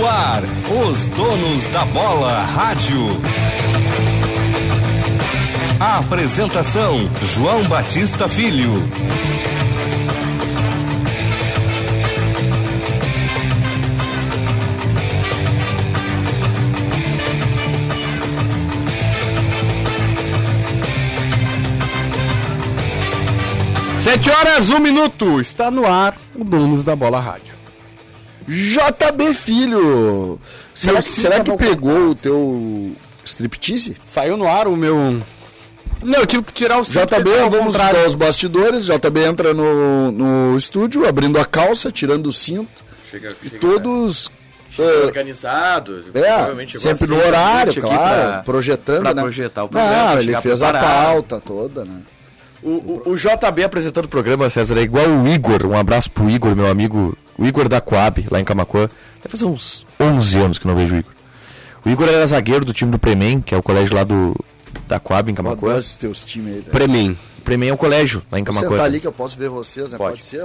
ar, os donos da bola rádio. A apresentação, João Batista Filho. Sete horas, 1 minuto, está no ar o Donos da Bola Rádio. JB Filho, será que pegou o teu striptease? Saiu no ar o meu... Não, eu tive que tirar o cinto. JB, vamos dar os bastidores. JB entra no estúdio, abrindo a calça, tirando o cinto. Chega todos... organizado, sempre no horário, claro, projetando, pra né? projetar o programa. Ele fez a pauta toda, né? O JB apresentando o programa, César, é igual o Igor. Um abraço pro Igor, meu amigo, o Igor da Coab, lá em Camaquã. Vai fazer uns 11 anos que não vejo o Igor. O Igor era zagueiro do time do Premen, que é o colégio lá da Coab em Camaquã. Eu adoro teus times aí. Premen é um colégio lá em Camaquã. Você tá ali que eu posso ver vocês, né? Pode ser.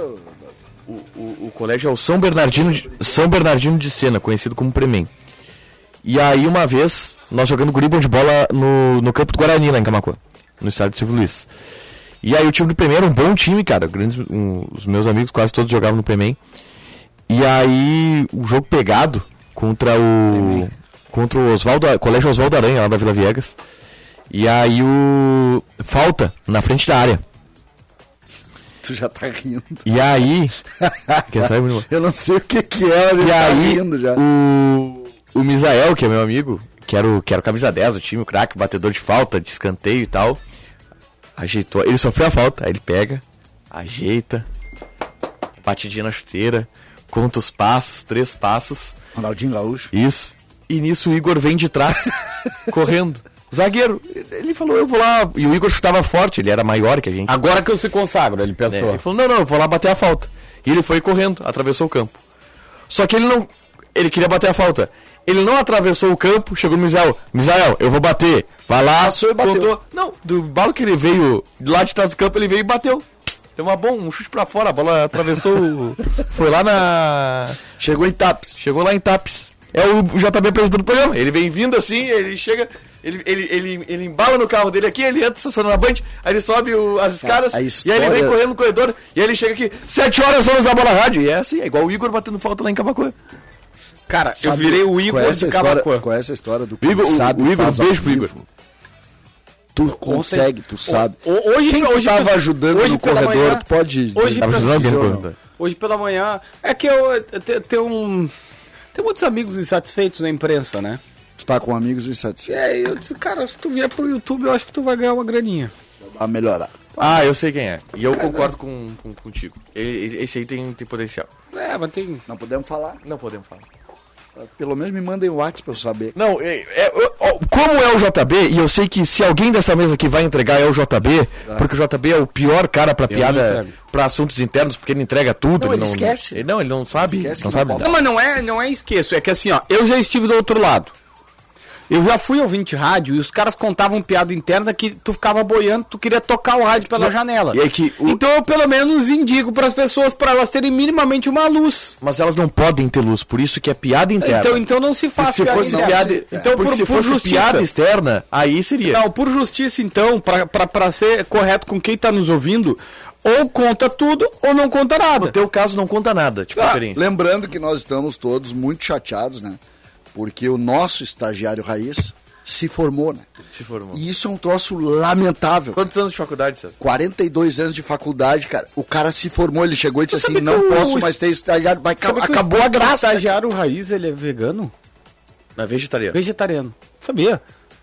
O colégio é o São Bernardino de Sena, conhecido como Premen. E aí, uma vez, nós jogando guri de bola no campo do Guarani, lá em Camaquã, no estádio de Silvio Luiz. E aí o time do Premen era um bom time, cara. Os meus amigos quase todos jogavam no Premen. E aí o jogo pegado contra o Colégio Oswaldo Aranha, lá da Vila Viegas. E aí falta na frente da área. Tu já tá rindo. E aí... Quer saber? Eu não sei o que é, mas ele tá rindo já. O Misael, que é meu amigo, que era o camisa 10 do time, o craque, batedor de falta, de escanteio e tal... Ajeitou, ele sofreu a falta, aí ele pega, ajeita, batidinha na chuteira, conta os passos, 3 passos. Ronaldinho Gaúcho. Isso. E nisso o Igor vem de trás, correndo. Zagueiro, ele falou, eu vou lá. E o Igor chutava forte, ele era maior que a gente. Agora que eu se consagro, ele pensou. Ele falou, não, eu vou lá bater a falta. E ele foi correndo, atravessou o campo. Só que ele queria bater a falta. Ele não atravessou o campo, chegou no Misael, eu vou bater. Vai lá, passou e bateu. Contou. Não, do balo que ele veio, lá de trás do campo, ele veio e bateu. Deu um chute pra fora, a bola atravessou, foi lá na... Chegou lá em Tapes. É o JB apresentando o programa. Ele vem vindo assim, ele chega, ele embala no carro dele aqui, ele entra estacionando na Band, aí ele sobe as escadas, e aí ele vem correndo no corredor, e aí ele chega aqui, 7 horas vamos a bola rádio. E é assim, é igual o Igor batendo falta lá em Camaquã. Cara, eu virei o Igor de Camaquã. Qual é essa história do Igor? O Igor, beijo pro Igor. Tu consegue, tu sabe. Quem tava ajudando hoje no corredor, manhã, tu pode... Hoje pela manhã, é que eu tenho muitos amigos insatisfeitos na imprensa, né? Tu tá com amigos insatisfeitos. Eu disse, cara, se tu vier pro YouTube, eu acho que tu vai ganhar uma graninha. Vai melhorar. Ah, eu sei quem é. E eu concordo contigo. Esse aí tem potencial. Mas tem... Não podemos falar? Não podemos falar. Pelo menos me mandem o WhatsApp pra eu saber. Não, como é o JB, e eu sei que se alguém dessa mesa aqui vai entregar é o JB, porque o JB é o pior cara pra piada, pra assuntos internos, porque ele entrega tudo. Não, ele esquece. Ele não sabe. Esquece não sabe. Não, mas não é esqueço, é que assim, ó, eu já estive do outro lado. Eu já fui ouvinte rádio e os caras contavam piada interna que tu ficava boiando, tu queria tocar o rádio pela janela. E aí Então eu pelo menos indico pras pessoas pra elas terem minimamente uma luz. Mas elas não podem ter luz, por isso que é piada interna. Então não se faz piada interna. Então se fosse piada externa, aí seria. Não, por justiça então, pra ser correto com quem tá nos ouvindo, ou conta tudo ou não conta nada. No teu caso não conta nada, de preferência. Lembrando que nós estamos todos muito chateados, né? Porque o nosso estagiário raiz se formou, né? Se formou. E isso é um troço lamentável. Quantos anos de faculdade, César? 42 anos de faculdade, cara. O cara se formou, ele chegou e disse assim, não posso mais ter estagiário, acabou a graça. O estagiário raiz, ele é vegano? Não, vegetariano. Vegetariano. Sabia?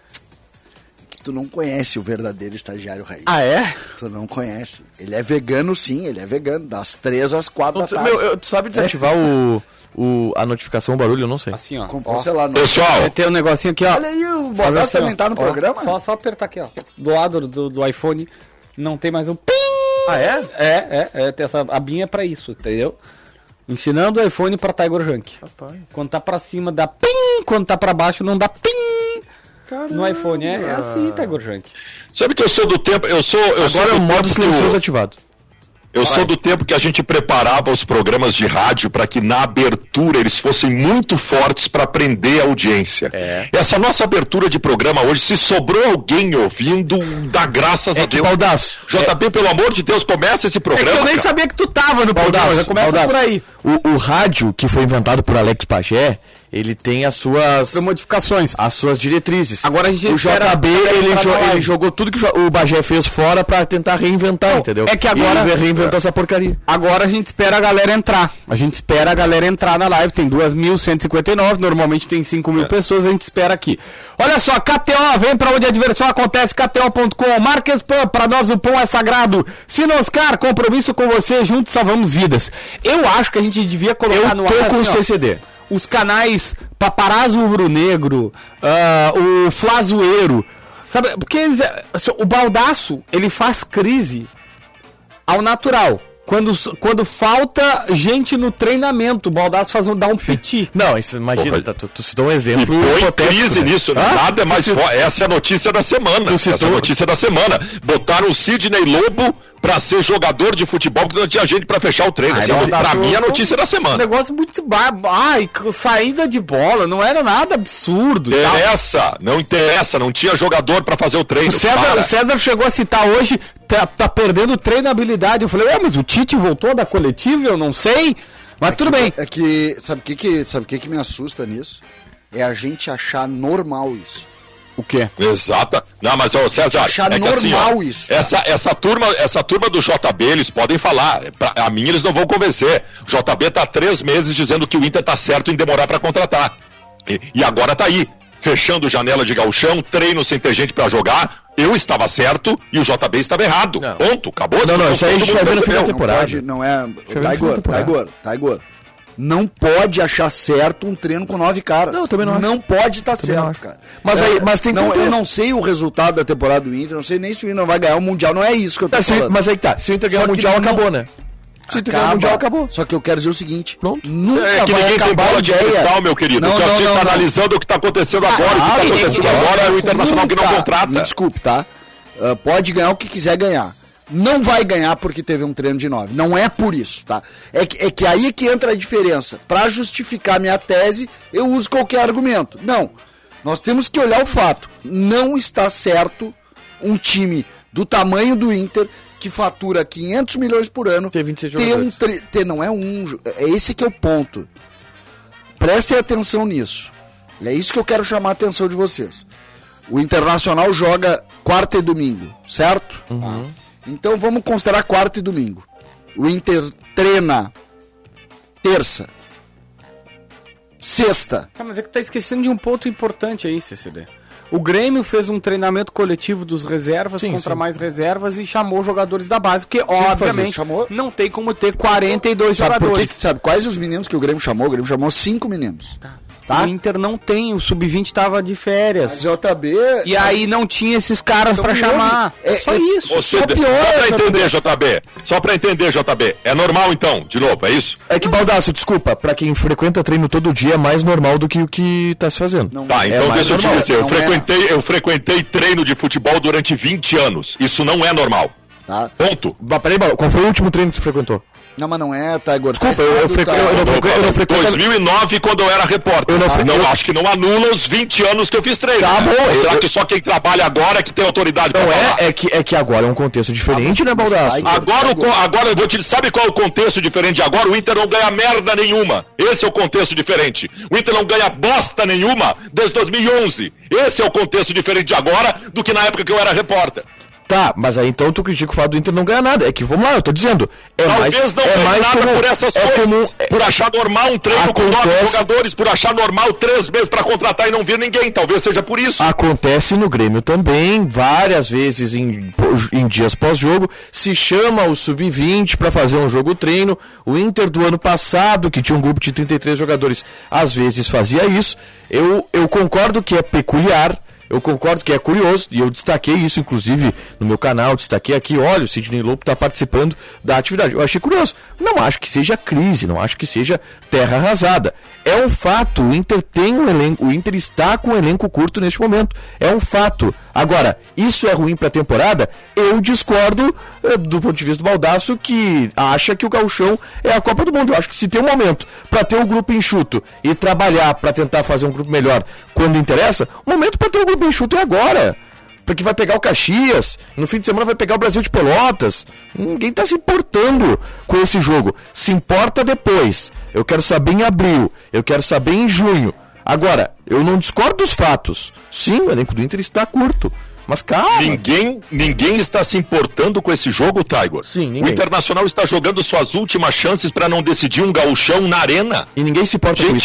Que tu não conhece o verdadeiro estagiário raiz. Ah, é? Tu não conhece. Ele é vegano, sim, ele é vegano. Das 3 às 4 da tarde. Tu sabe desativar a notificação, o barulho, eu não sei. Assim, ó. Pessoal, tem um negocinho aqui, ó. Olha aí, o Bodás assim, também tá no programa. Só apertar aqui, ó. Do lado do iPhone, não tem mais um ping. Ah, é? Tem essa abinha pra isso, entendeu? Ensinando o iPhone pra Tiger Junk. Rapaz. Quando tá pra cima dá ping, quando tá pra baixo não dá ping. Caramba. No iPhone é assim, Tiger Junk. Sabe que eu sou do tempo, Agora é o modo silencioso ativado. Eu sou do tempo que a gente preparava os programas de rádio para que na abertura eles fossem muito fortes para prender a audiência. Essa nossa abertura de programa hoje, se sobrou alguém ouvindo, dá graças a Deus. Baldasso, JB, pelo amor de Deus, começa esse programa. Eu nem cara. sabia que tu tava no programa, já começa por aí. O rádio que foi inventado por Alex Pagé, ele tem as suas Modificações. as suas diretrizes. Agora a gente o espera- JB, ele jogou tudo que o Bagé fez fora pra tentar reinventar, entendeu? é que agora- E ele reinventou essa porcaria. Agora a gente espera a galera entrar. A gente espera a galera entrar na live. Tem 2.159, normalmente tem 5.000 pessoas. A gente espera aqui. Olha só, KTO, vem pra onde a diversão acontece. KTO.com. Marques Pan, pra nós o pão é sagrado. Sinoscar, compromisso com você. Juntos salvamos vidas. Eu acho que a gente devia colocar no ar. Eu tô com o assim, ó, CCD. os canais Paparazzo Rubro-Negro, o Flazoeiro, sabe? Porque o Baldasso, ele faz crise ao natural. Quando falta gente no treinamento, o Baldasso dá um piti. Não, isso, imagina, Porra. tu citou um E exemplo. põe hipotético, crise né? nisso, né? Nada é mais forte. Essa é a notícia da semana. Essa é a notícia da semana. Botaram o Sidney Lobo pra ser jogador de futebol, porque não tinha gente pra fechar o treino. Assim, pra mim é a notícia da Um semana. negócio muito ai, saída de bola, não era nada absurdo. e tal. Não interessa, não tinha jogador pra fazer o treino. O César chegou a citar hoje, tá perdendo treinabilidade. Eu falei, mas o Tite voltou da coletiva, eu não sei. Mas tudo bem. É que, sabe o que me assusta nisso? É a gente achar normal isso. O quê? Exata. Não, mas ô César, Achar é que assim, normal ó, isso. essa turma do JB, eles podem falar. A mim eles não vão convencer. O JB tá há 3 meses dizendo que o Inter tá certo em demorar pra contratar. E agora tá aí, fechando janela de gauchão, treino sem ter gente pra jogar. Eu estava certo e o JB estava errado. Não. Ponto, acabou. Não, isso aí a gente vai ver no fim da Não temporada. pode, não é... temporada. Taigor. Não pode achar certo um treino com 9 caras. Não, eu também não acho. Não pode estar Também não certo, acho. cara. Mas tem não, contexto. eu não sei o resultado da temporada do Inter, não sei nem se o Inter não vai ganhar o Mundial, não é isso que eu tô falando. Mas aí que tá, se o Inter ganhar Só o que Mundial, não- acabou, né? Se o Inter ganhar o Mundial, acabou. Só que eu quero dizer o seguinte, Pronto. nunca É que vai ninguém tem acabar bola a de ideia. cristal, meu querido. Não, Então a gente não, tá não. analisando o que tá acontecendo agora. O que tá acontecendo agora é o Internacional que não Me contrata. desculpe, tá? Pode ganhar o que quiser ganhar. Não vai ganhar porque teve um treino de 9. Não é por isso, tá? É que aí é que entra a diferença. Pra justificar minha tese, eu uso qualquer argumento. Não. Nós temos que olhar o fato. Não está certo um time do tamanho do Inter, que fatura 500 milhões por ano, Ter 26 ter jogadores. não é é esse que é o ponto. Prestem atenção nisso. É isso que eu quero chamar a atenção de vocês. O Internacional joga quarta e domingo, certo? Então vamos considerar quarta e domingo. O Inter treina terça, sexta. Mas é que tá esquecendo de um ponto importante aí, CCD. O Grêmio fez um treinamento coletivo dos reservas contra mais reservas e chamou jogadores da base, porque obviamente chamou. não tem como ter 42 Sabe por jogadores. quê? Sabe quais os meninos que o Grêmio chamou? O Grêmio chamou 5 meninos. Tá? O Inter não tem, o Sub-20 tava de férias. Mas JB... E aí não tinha esses caras pra me chamar. ouve. Só isso. Você, Só só piora, pra entender, JB. É normal então, de novo, é isso? É que, Baldasso, desculpa, pra quem frequenta treino todo dia é mais normal do que o que tá se fazendo. Não, Tá, é então mais deixa eu te normal. dizer, Não eu frequentei treino de futebol durante 20 anos. Isso não é normal. Tá? Ponto. Mas peraí, qual foi o último treino que tu frequentou? Não, mas não é, tá, Igor. Desculpa, eu não frequento... 2009, quando eu era repórter. Acho que não anula os 20 anos que eu fiz treino. Tá bom, Será que só quem trabalha agora é que tem autoridade pra Não falar? é que agora é um contexto diferente, né, Baldasso? Agora eu vou te... Sabe qual é o contexto diferente de agora? O Inter não ganha merda nenhuma. Esse é o contexto diferente. O Inter não ganha bosta nenhuma desde 2011. Esse é o contexto diferente de agora do que na época que eu era repórter. Tá, mas aí então tu critica o fato do Inter não ganhar nada. É que, vamos lá, eu tô dizendo. Talvez não ganhe nada por essas coisas. Por achar normal um treino com 9 jogadores, por achar normal 3 meses pra contratar e não vir ninguém. Talvez seja por isso. Acontece no Grêmio também, várias vezes em dias pós-jogo, se chama o Sub-20 pra fazer um jogo-treino. O Inter do ano passado, que tinha um grupo de 33 jogadores, às vezes fazia isso. Eu concordo que é peculiar. eu concordo que é curioso, e eu destaquei isso, inclusive, no meu canal, destaquei aqui, olha, o Sidney Lopo está participando da atividade. Eu achei curioso. Não acho que seja crise, não acho que seja terra arrasada. É um fato, o Inter tem um elenco, o Inter está com um elenco curto neste momento. É um fato. Agora, isso é ruim para a temporada? Eu discordo do ponto de vista do Baldasso, que acha que o Gauchão é a Copa do Mundo. Eu acho que se tem um momento para ter um grupo enxuto e trabalhar para tentar fazer um grupo melhor quando interessa, o momento para ter um grupo enxuto é agora. Porque vai pegar o Caxias, no fim de semana vai pegar o Brasil de Pelotas. Ninguém está se importando com esse jogo. Se importa depois. Eu quero saber em abril, eu quero saber em junho. Agora, eu não discordo dos fatos. Sim, o elenco do Inter está curto. Mas calma. Ninguém está se importando com esse jogo, Tiger. Sim, ninguém. O Internacional está jogando suas últimas chances para não decidir um gauchão na arena. E ninguém se importa com isso.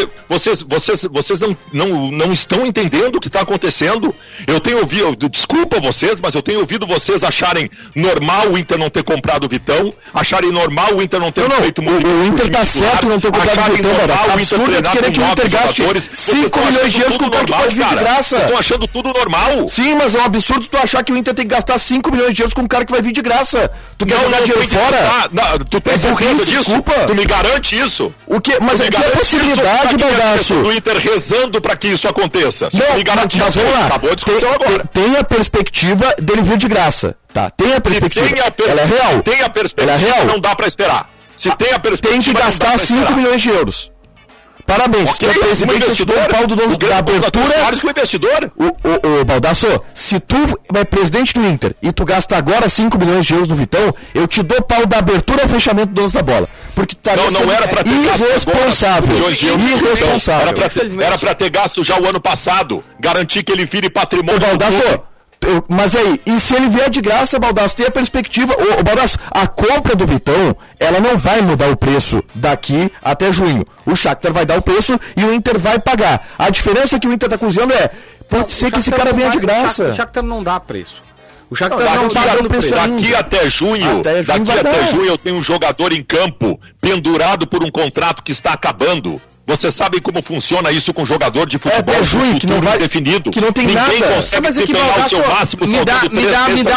Vocês não estão entendendo o que está acontecendo. Eu tenho ouvido, desculpa vocês, mas eu tenho ouvido vocês acharem normal o Inter não ter comprado o Vitão, acharem normal o Inter não ter feito muito. O Inter está certo não ter comprado o Vitão. O Inter treinar querer que o Inter gaste 5 milhões de euros com o cara que pode vir de graça. Vocês estão achando tudo normal. Sim, mas é um absurdo tu achar que o Inter tem que gastar 5 milhões de euros com um cara que vai vir de graça. Tu quer jogar dinheiro fora? Tu tem certeza disso? Desculpa. Tu me garante isso? O que? Mas é que é possibilidade, Baldasso. Do Inter rezando pra que isso aconteça. Não, me garante mas vamos lá. Acabou a discussão agora. Tem a perspectiva dele vir de graça. Tá, tem a perspectiva. Ela é real. Tem a perspectiva, ela é real. Não dá pra esperar. Se tem a perspectiva, tem que gastar 5 milhões de euros. Parabéns, okay, o presidente te deu o pau do dono da abertura. O investidor. O Baldasso, se tu é presidente do Inter e tu gasta agora 5 milhões de euros no Vitão, eu te dou pau da abertura ao fechamento do dono da bola. Porque tu não era pra ter irresponsável. Irresponsável. Era pra ter gasto já o ano passado. Garantir que ele vire patrimônio do Baldasso. Mas aí, e se ele vier de graça, Baldasso, tem a perspectiva, o Baldasso, a compra do Vitão, ela não vai mudar o preço daqui até junho. O Shakhtar vai dar o preço e o Inter vai pagar. A diferença que o Inter tá cozinhando pode ser que esse cara venha de graça. O Shakhtar não dá preço. O Shakhtar não tá dando preço ainda. Daqui até junho eu tenho um jogador em campo pendurado por um contrato que está acabando. Você sabe como funciona isso com jogador de futebol junho, que não vai definido? Que não tem Ninguém nada. consegue desempenhar o seu máximo. Me dá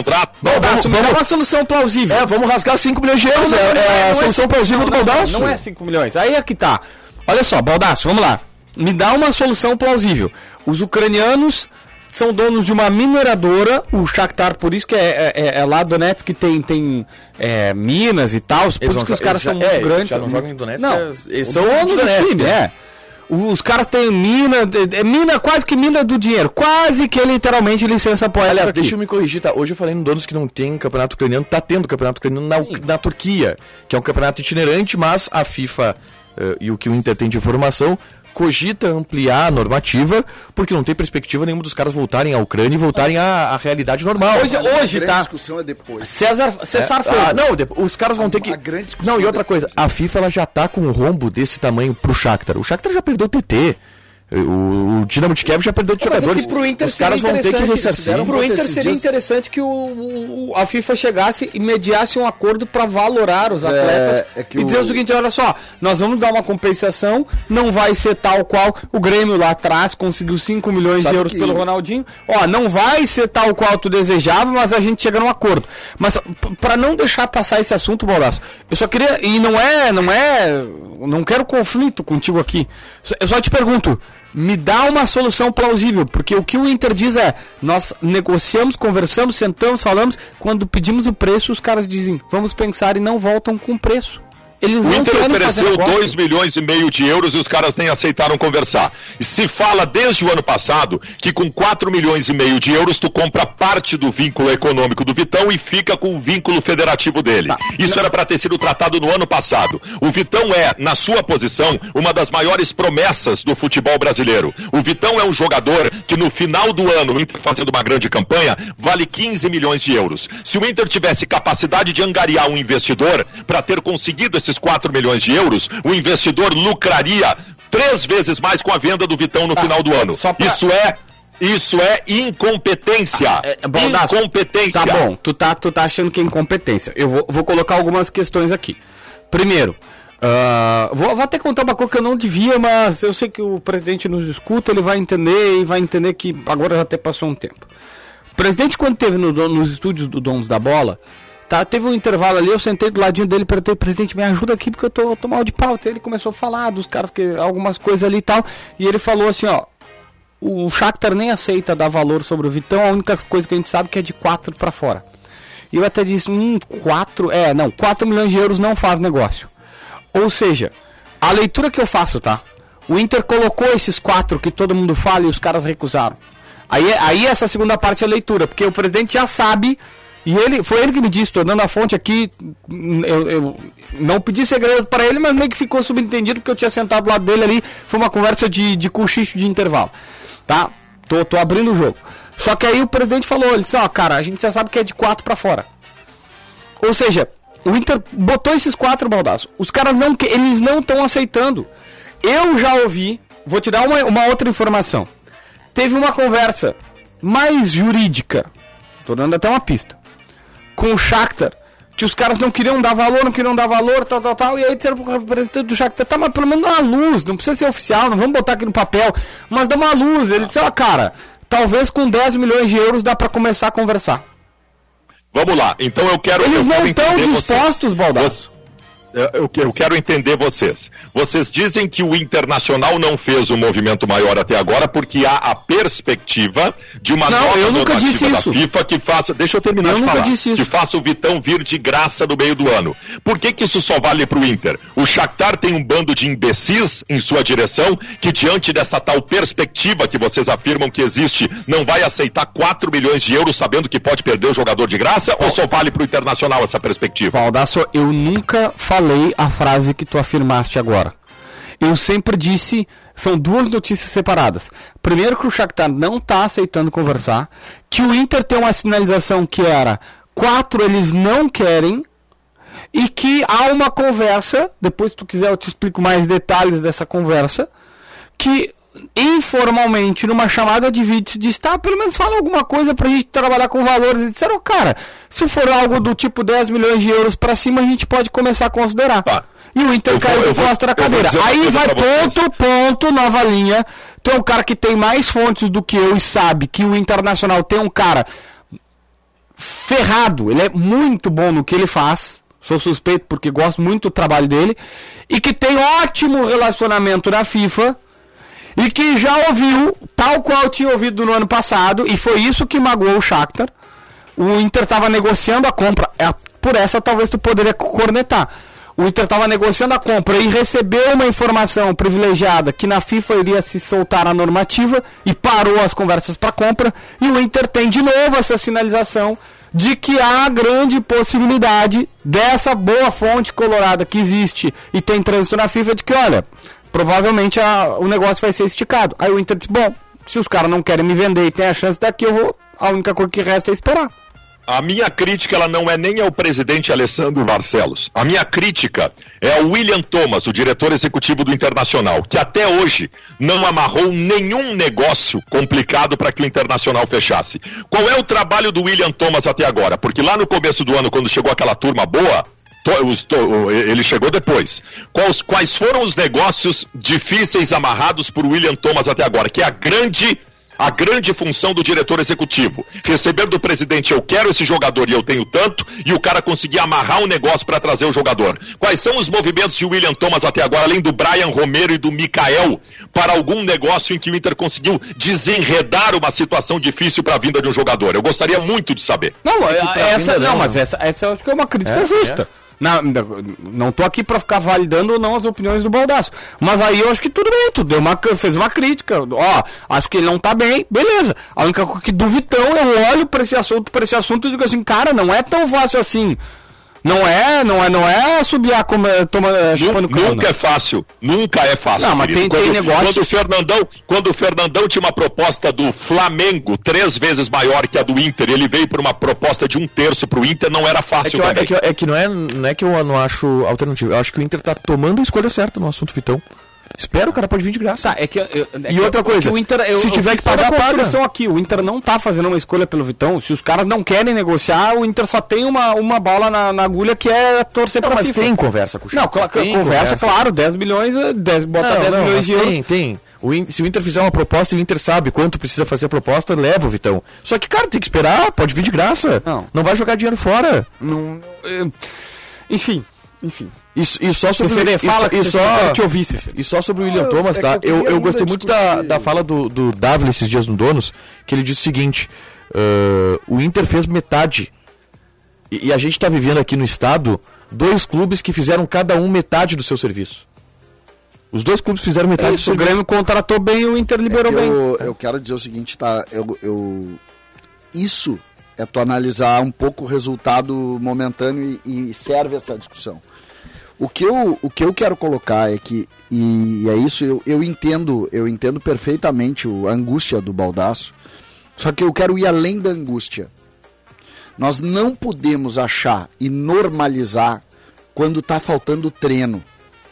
uma solução plausível. Vamos rasgar 5 milhões de euros. É a solução plausível do Baldasso. Não é 5 milhões. Aí é que tá. Olha só, Baldasso, vamos lá. Me dá uma solução plausível. Os ucranianos são donos de uma mineradora, o Shakhtar, por isso que é lá Donetsk, que tem minas e tal, por isso que os caras são muito grandes. Já não jogam em Donetsk, não, eles são donos do time, Os caras têm mina, quase que mina do dinheiro, quase que literalmente licença poética. Aliás, deixa eu me corrigir, tá? Hoje eu falei no Donos que não tem campeonato ucraniano, tá tendo campeonato ucraniano na Turquia, que é um campeonato itinerante, mas a FIFA e o que o Inter tem de informação cogita ampliar a normativa, porque não tem perspectiva nenhuma dos caras voltarem à Ucrânia e voltarem à realidade normal. Hoje tá. A discussão é depois. César os caras vão ter que. Não, e outra coisa, a FIFA ela já tá com um rombo desse tamanho pro Shakhtar. O Shakhtar já perdeu o TT. O Dinamo de Kiev já perdeu de jogadores. Os caras vão ter que ressarcir. Pro Inter seria interessante que a FIFA chegasse e mediasse um acordo para valorar os atletas e dizer o seguinte: olha só, nós vamos dar uma compensação, não vai ser tal qual o Grêmio lá atrás conseguiu 5 milhões de euros pelo Ronaldinho. Ó, não vai ser tal qual tu desejava, mas a gente chega num acordo. Mas para não deixar passar esse assunto, Baldasso, eu só queria, e não quero conflito contigo aqui. Eu só te pergunto, me dá uma solução plausível, porque o que o Inter diz nós negociamos, conversamos, sentamos, falamos, quando pedimos o preço, os caras dizem, vamos pensar, e não voltam com o preço. Eles o Inter ofereceu 2,5 milhões de euros e os caras nem aceitaram conversar. E se fala desde o ano passado que com 4,5 milhões de euros tu compra parte do vínculo econômico do Vitão e fica com o vínculo federativo dele. Isso era para ter sido tratado no ano passado. O Vitão na sua posição, uma das maiores promessas do futebol brasileiro. O Vitão é um jogador que no final do ano, o Inter fazendo uma grande campanha, vale 15 milhões de euros. Se o Inter tivesse capacidade de angariar um investidor para ter conseguido esses 4 milhões de euros, o investidor lucraria 3 vezes mais com a venda do Vitão no final do ano. Isso é incompetência. Incompetência. Tá bom, tu tá achando que é incompetência. Eu vou colocar algumas questões aqui. Primeiro, Vou até contar uma coisa que eu não devia, mas eu sei que o presidente nos escuta, ele vai entender e vai entender que agora já até passou um tempo. O presidente, quando esteve nos estúdios do Donos da Bola, tá, teve um intervalo ali, eu sentei do ladinho dele e perguntei, presidente, me ajuda aqui porque eu tô mal de pau. Ele começou a falar dos caras, algumas coisas ali e tal, e ele falou assim, ó, o Shakhtar nem aceita dar valor sobre o Vitão, a única coisa que a gente sabe que é de 4 pra fora. E eu até disse, 4 milhões de euros não faz negócio. Ou seja, a leitura que eu faço, tá? O Inter colocou esses 4 que todo mundo fala e os caras recusaram. Aí essa segunda parte é a leitura, porque o presidente já sabe, e foi ele que me disse, tô dando a fonte aqui, eu não pedi segredo para ele, mas meio que ficou subentendido porque eu tinha sentado do lado dele ali, foi uma conversa de cochicho de intervalo, tá? Tô abrindo o jogo. Só que aí o presidente falou, ele disse, cara, a gente já sabe que é de 4 para fora. Ou seja, o Inter botou esses 4 baldaços. Os caras eles não estão aceitando. Eu já ouvi, vou te dar uma outra informação. Teve uma conversa mais jurídica, tô dando até uma pista, com o Shakhtar, que os caras não queriam dar valor, tal, e aí disseram pro representante do Shakhtar, tá, mas pelo menos dá uma luz, não precisa ser oficial, não vamos botar aqui no papel, mas dá uma luz. Ele disse, cara, talvez com 10 milhões de euros dá pra começar a conversar. Vamos lá, então eu quero... Eles não estão dispostos, Baldasso. Eu quero entender vocês. Vocês dizem que o Internacional não fez um movimento maior até agora porque há a perspectiva de uma nova normativa da FIFA que faça... Deixa eu terminar de falar. Que faça o Vitão vir de graça no meio do ano. Por que isso só vale pro Inter? O Shakhtar tem um bando de imbecis em sua direção que, diante dessa tal perspectiva que vocês afirmam que existe, não vai aceitar 4 milhões de euros sabendo que pode perder o jogador de graça, ou só vale pro Internacional essa perspectiva? Baldasso, eu nunca falei a frase que tu afirmaste agora. Eu sempre disse, são duas notícias separadas. Primeiro, que o Shakhtar não está aceitando conversar, que o Inter tem uma sinalização que era 4 eles não querem, e que há uma conversa, depois se tu quiser eu te explico mais detalhes dessa conversa, que informalmente, numa chamada de vídeo, se diz, tá, pelo menos fala alguma coisa pra gente trabalhar com valores. E disseram, cara, se for algo do tipo 10 milhões de euros pra cima, a gente pode começar a considerar. Tá. E o Inter caiu de costa na cadeira. Aí vai ponto, nova linha. Tem um cara que tem mais fontes do que eu e sabe que o Internacional tem um cara ferrado, ele é muito bom no que ele faz. Sou suspeito porque gosto muito do trabalho dele. E que tem ótimo relacionamento na FIFA. E que já ouviu, tal qual tinha ouvido no ano passado, e foi isso que magoou o Shakhtar. O Inter estava negociando a compra, por essa talvez tu poderia cornetar. O Inter estava negociando a compra e recebeu uma informação privilegiada que na FIFA iria se soltar a normativa e parou as conversas para compra. E o Inter tem de novo essa sinalização de que há grande possibilidade dessa boa fonte colorada que existe e tem trânsito na FIFA de que, olha, provavelmente o negócio vai ser esticado. Aí o Inter disse, bom, se os caras não querem me vender e tem a chance daqui, a única coisa que resta é esperar. A minha crítica ela não é nem ao presidente Alessandro Barcelos. A minha crítica é ao William Thomas, o diretor executivo do Internacional, que até hoje não amarrou nenhum negócio complicado para que o Internacional fechasse. Qual é o trabalho do William Thomas até agora? Porque lá no começo do ano, quando chegou aquela turma boa, ele chegou depois. Quais foram os negócios difíceis amarrados por William Thomas até agora? Que é a grande função do diretor executivo. Receber do presidente, eu quero esse jogador e eu tenho tanto, e o cara conseguir amarrar um negócio para trazer o jogador. Quais são os movimentos de William Thomas até agora, além do Brian Romero e do Mikael, para algum negócio em que o Inter conseguiu desenredar uma situação difícil para a vinda de um jogador? Eu gostaria muito de saber. Mas essa eu acho que é uma crítica justa. Não tô aqui pra ficar validando ou não as opiniões do Baldasso. Mas aí eu acho que tudo bem, tu fez uma crítica. Acho que ele não tá bem, beleza. A única coisa que do Vitão, eu olho pra esse assunto e digo assim, cara, não é tão fácil assim. Não é subir a chupando cana. Nunca é fácil. Não, mas tem negócio. Quando o Fernandão tinha uma proposta do Flamengo 3 vezes maior que a do Inter, ele veio por uma proposta de 1/3 pro Inter, não era fácil também. Não é que eu não acho alternativa. Eu acho que o Inter tá tomando a escolha certa no assunto Vitão. Espera, o cara pode vir de graça. Tá, é que... E outra coisa, o Inter, se tiver que pagar, paga. Aqui, o Inter não tá fazendo uma escolha pelo Vitão. Se os caras não querem negociar, o Inter só tem uma bola na agulha que é torcer pra Mas FIFA. tem conversa com o Chico. Não, conversa, claro, 10 milhões, bota 10 milhões de euros. Tem. Se o Inter fizer uma proposta e o Inter sabe quanto precisa fazer a proposta, leva o Vitão. Só que, cara, tem que esperar, pode vir de graça. Não vai jogar dinheiro fora. Enfim. E só sobre E só sobre o William Thomas, tá? Eu gostei muito da fala do Dávila esses dias no Donos, que ele disse o seguinte: o Inter fez metade. E a gente tá vivendo aqui no estado 2 clubes que fizeram cada um metade do seu serviço. Os 2 clubes fizeram metade do seu serviço. O Grêmio contratou bem, o Inter liberou bem. Eu quero dizer o seguinte, tá? Isso é tu analisar um pouco o resultado momentâneo e serve essa discussão. O que eu quero colocar é que, e é isso, eu entendo perfeitamente a angústia do Baldasso, só que eu quero ir além da angústia. Nós não podemos achar e normalizar quando está faltando treino.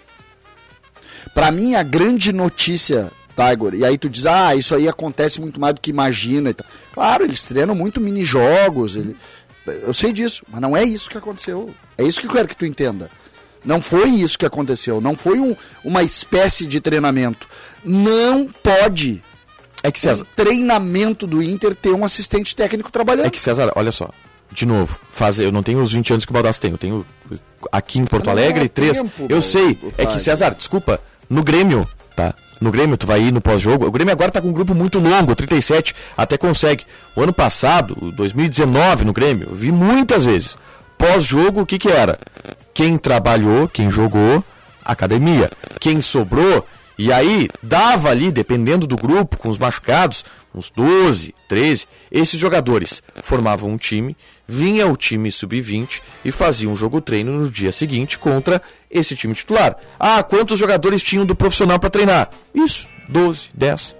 Para mim, a grande notícia, Tiger, e aí tu diz, isso aí acontece muito mais do que imagina. Claro, eles treinam muito mini-jogos, eu sei disso, mas não é isso que aconteceu. É isso que eu quero que tu entenda. Não foi isso que aconteceu, não foi uma espécie de treinamento. Não pode César, treinamento do Inter ter um assistente técnico trabalhando. É que, César, olha só, de novo, eu não tenho os 20 anos que o Baldasso tem, eu tenho aqui em Porto Alegre 3. Eu sei, é que, César, desculpa, no Grêmio, tá? No Grêmio, tu vai ir no pós-jogo. O Grêmio agora tá com um grupo muito longo, 37, até consegue. O ano passado, 2019 no Grêmio, eu vi muitas vezes. Pós-jogo, o que era? Quem trabalhou, quem jogou, academia. Quem sobrou, e aí dava ali, dependendo do grupo, com os machucados, uns 12, 13, esses jogadores formavam um time, vinha o time sub-20 e fazia um jogo-treino no dia seguinte contra esse time titular. Quantos jogadores tinham do profissional para treinar? Isso, 12, 10.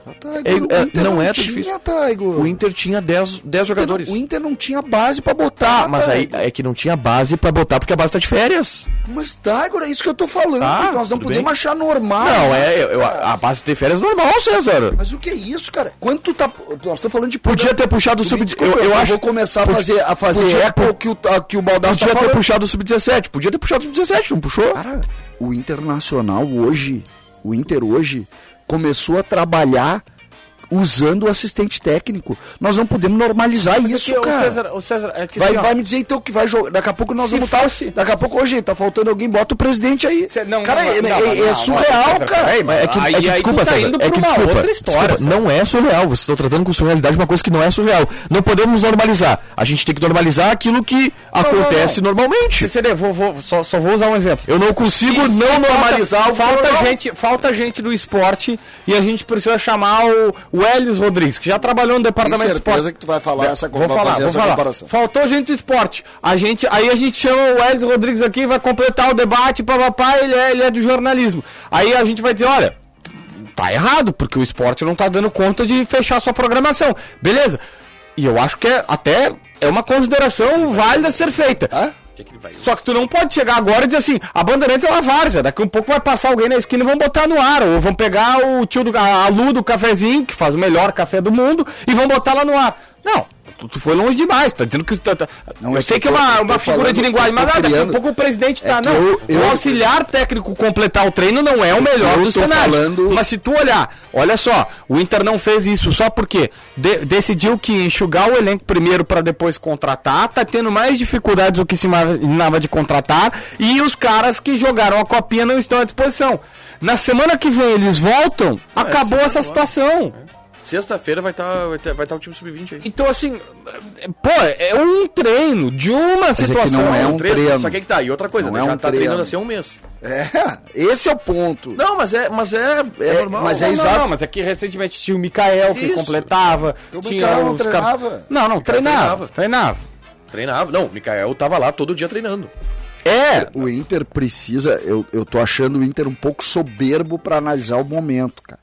Não é tão difícil. O Inter tinha 10 jogadores. O Inter não tinha base para botar. Mas aí é que não tinha base para botar porque a base tá de férias. Mas agora é isso que eu tô falando. Nós não podemos achar normal. Não, a base ter férias é normal, César. Mas o que é isso, cara? Quando tu tá... Nós estamos falando de... Podia ter puxado o sub-17. Eu acho... vou começar a fazer eco que o Baldasso tá falando. Podia ter puxado o sub-17. Podia ter puxado o sub-17, não puxou? Cara, o Internacional hoje... O Inter hoje... começou a trabalhar usando o assistente técnico. Nós não podemos normalizar isso, cara. O César, é que vai me dizer então que vai jogar. Daqui a pouco nós vamos estar. Daqui a pouco, hoje tá faltando alguém, bota o presidente aí. É surreal, cara. Desculpa, César. Outra história. Não é surreal. Vocês estão tratando com surrealidade uma coisa que não é surreal. Não podemos normalizar. A gente tem que normalizar aquilo que acontece normalmente. Só vou usar um exemplo. Eu não consigo normalizar. Falta gente do esporte e a gente precisa chamar o Welles Rodrigues, que já trabalhou no departamento de esporte. Certeza que tu vai falar vou falar. Comparação. Faltou gente do esporte. Aí a gente chama o Welles Rodrigues aqui, vai completar o debate, ele é do jornalismo. Aí a gente vai dizer, olha, tá errado, porque o esporte não tá dando conta de fechar sua programação. Beleza. E eu acho que até é uma consideração válida a ser feita. Só que tu não pode chegar agora e dizer assim, a Bandeirantes é uma várzea, daqui um pouco vai passar alguém na esquina e vão botar no ar, ou vão pegar o tio a Lu do cafezinho, que faz o melhor café do mundo, e vão botar lá no ar. Não, tu foi longe demais, tá dizendo que... eu sei que é uma figura de linguagem, mas daqui a pouco o presidente tá... o auxiliar técnico completar o treino não é o melhor do cenário. Mas se tu olha só, o Inter não fez isso só porque decidiu que enxugar o elenco primeiro para depois contratar, tá tendo mais dificuldades do que se imaginava de contratar, e os caras que jogaram a copinha não estão à disposição. Na semana que vem eles voltam, acabou essa situação. Sexta-feira vai estar o time sub-20 aí. Então, assim, é um treino de uma situação. Não é um treino. Só que tá. E outra coisa, já tá treinando assim há um mês. Esse é o ponto. Não, mas é normal. Mas é exato. Não, mas aqui recentemente tinha o Mikael que completava. O Mikael não treinava. Não, treinava. Não, o Mikael tava lá todo dia treinando. O Inter precisa... Eu tô achando o Inter um pouco soberbo pra analisar o momento, cara.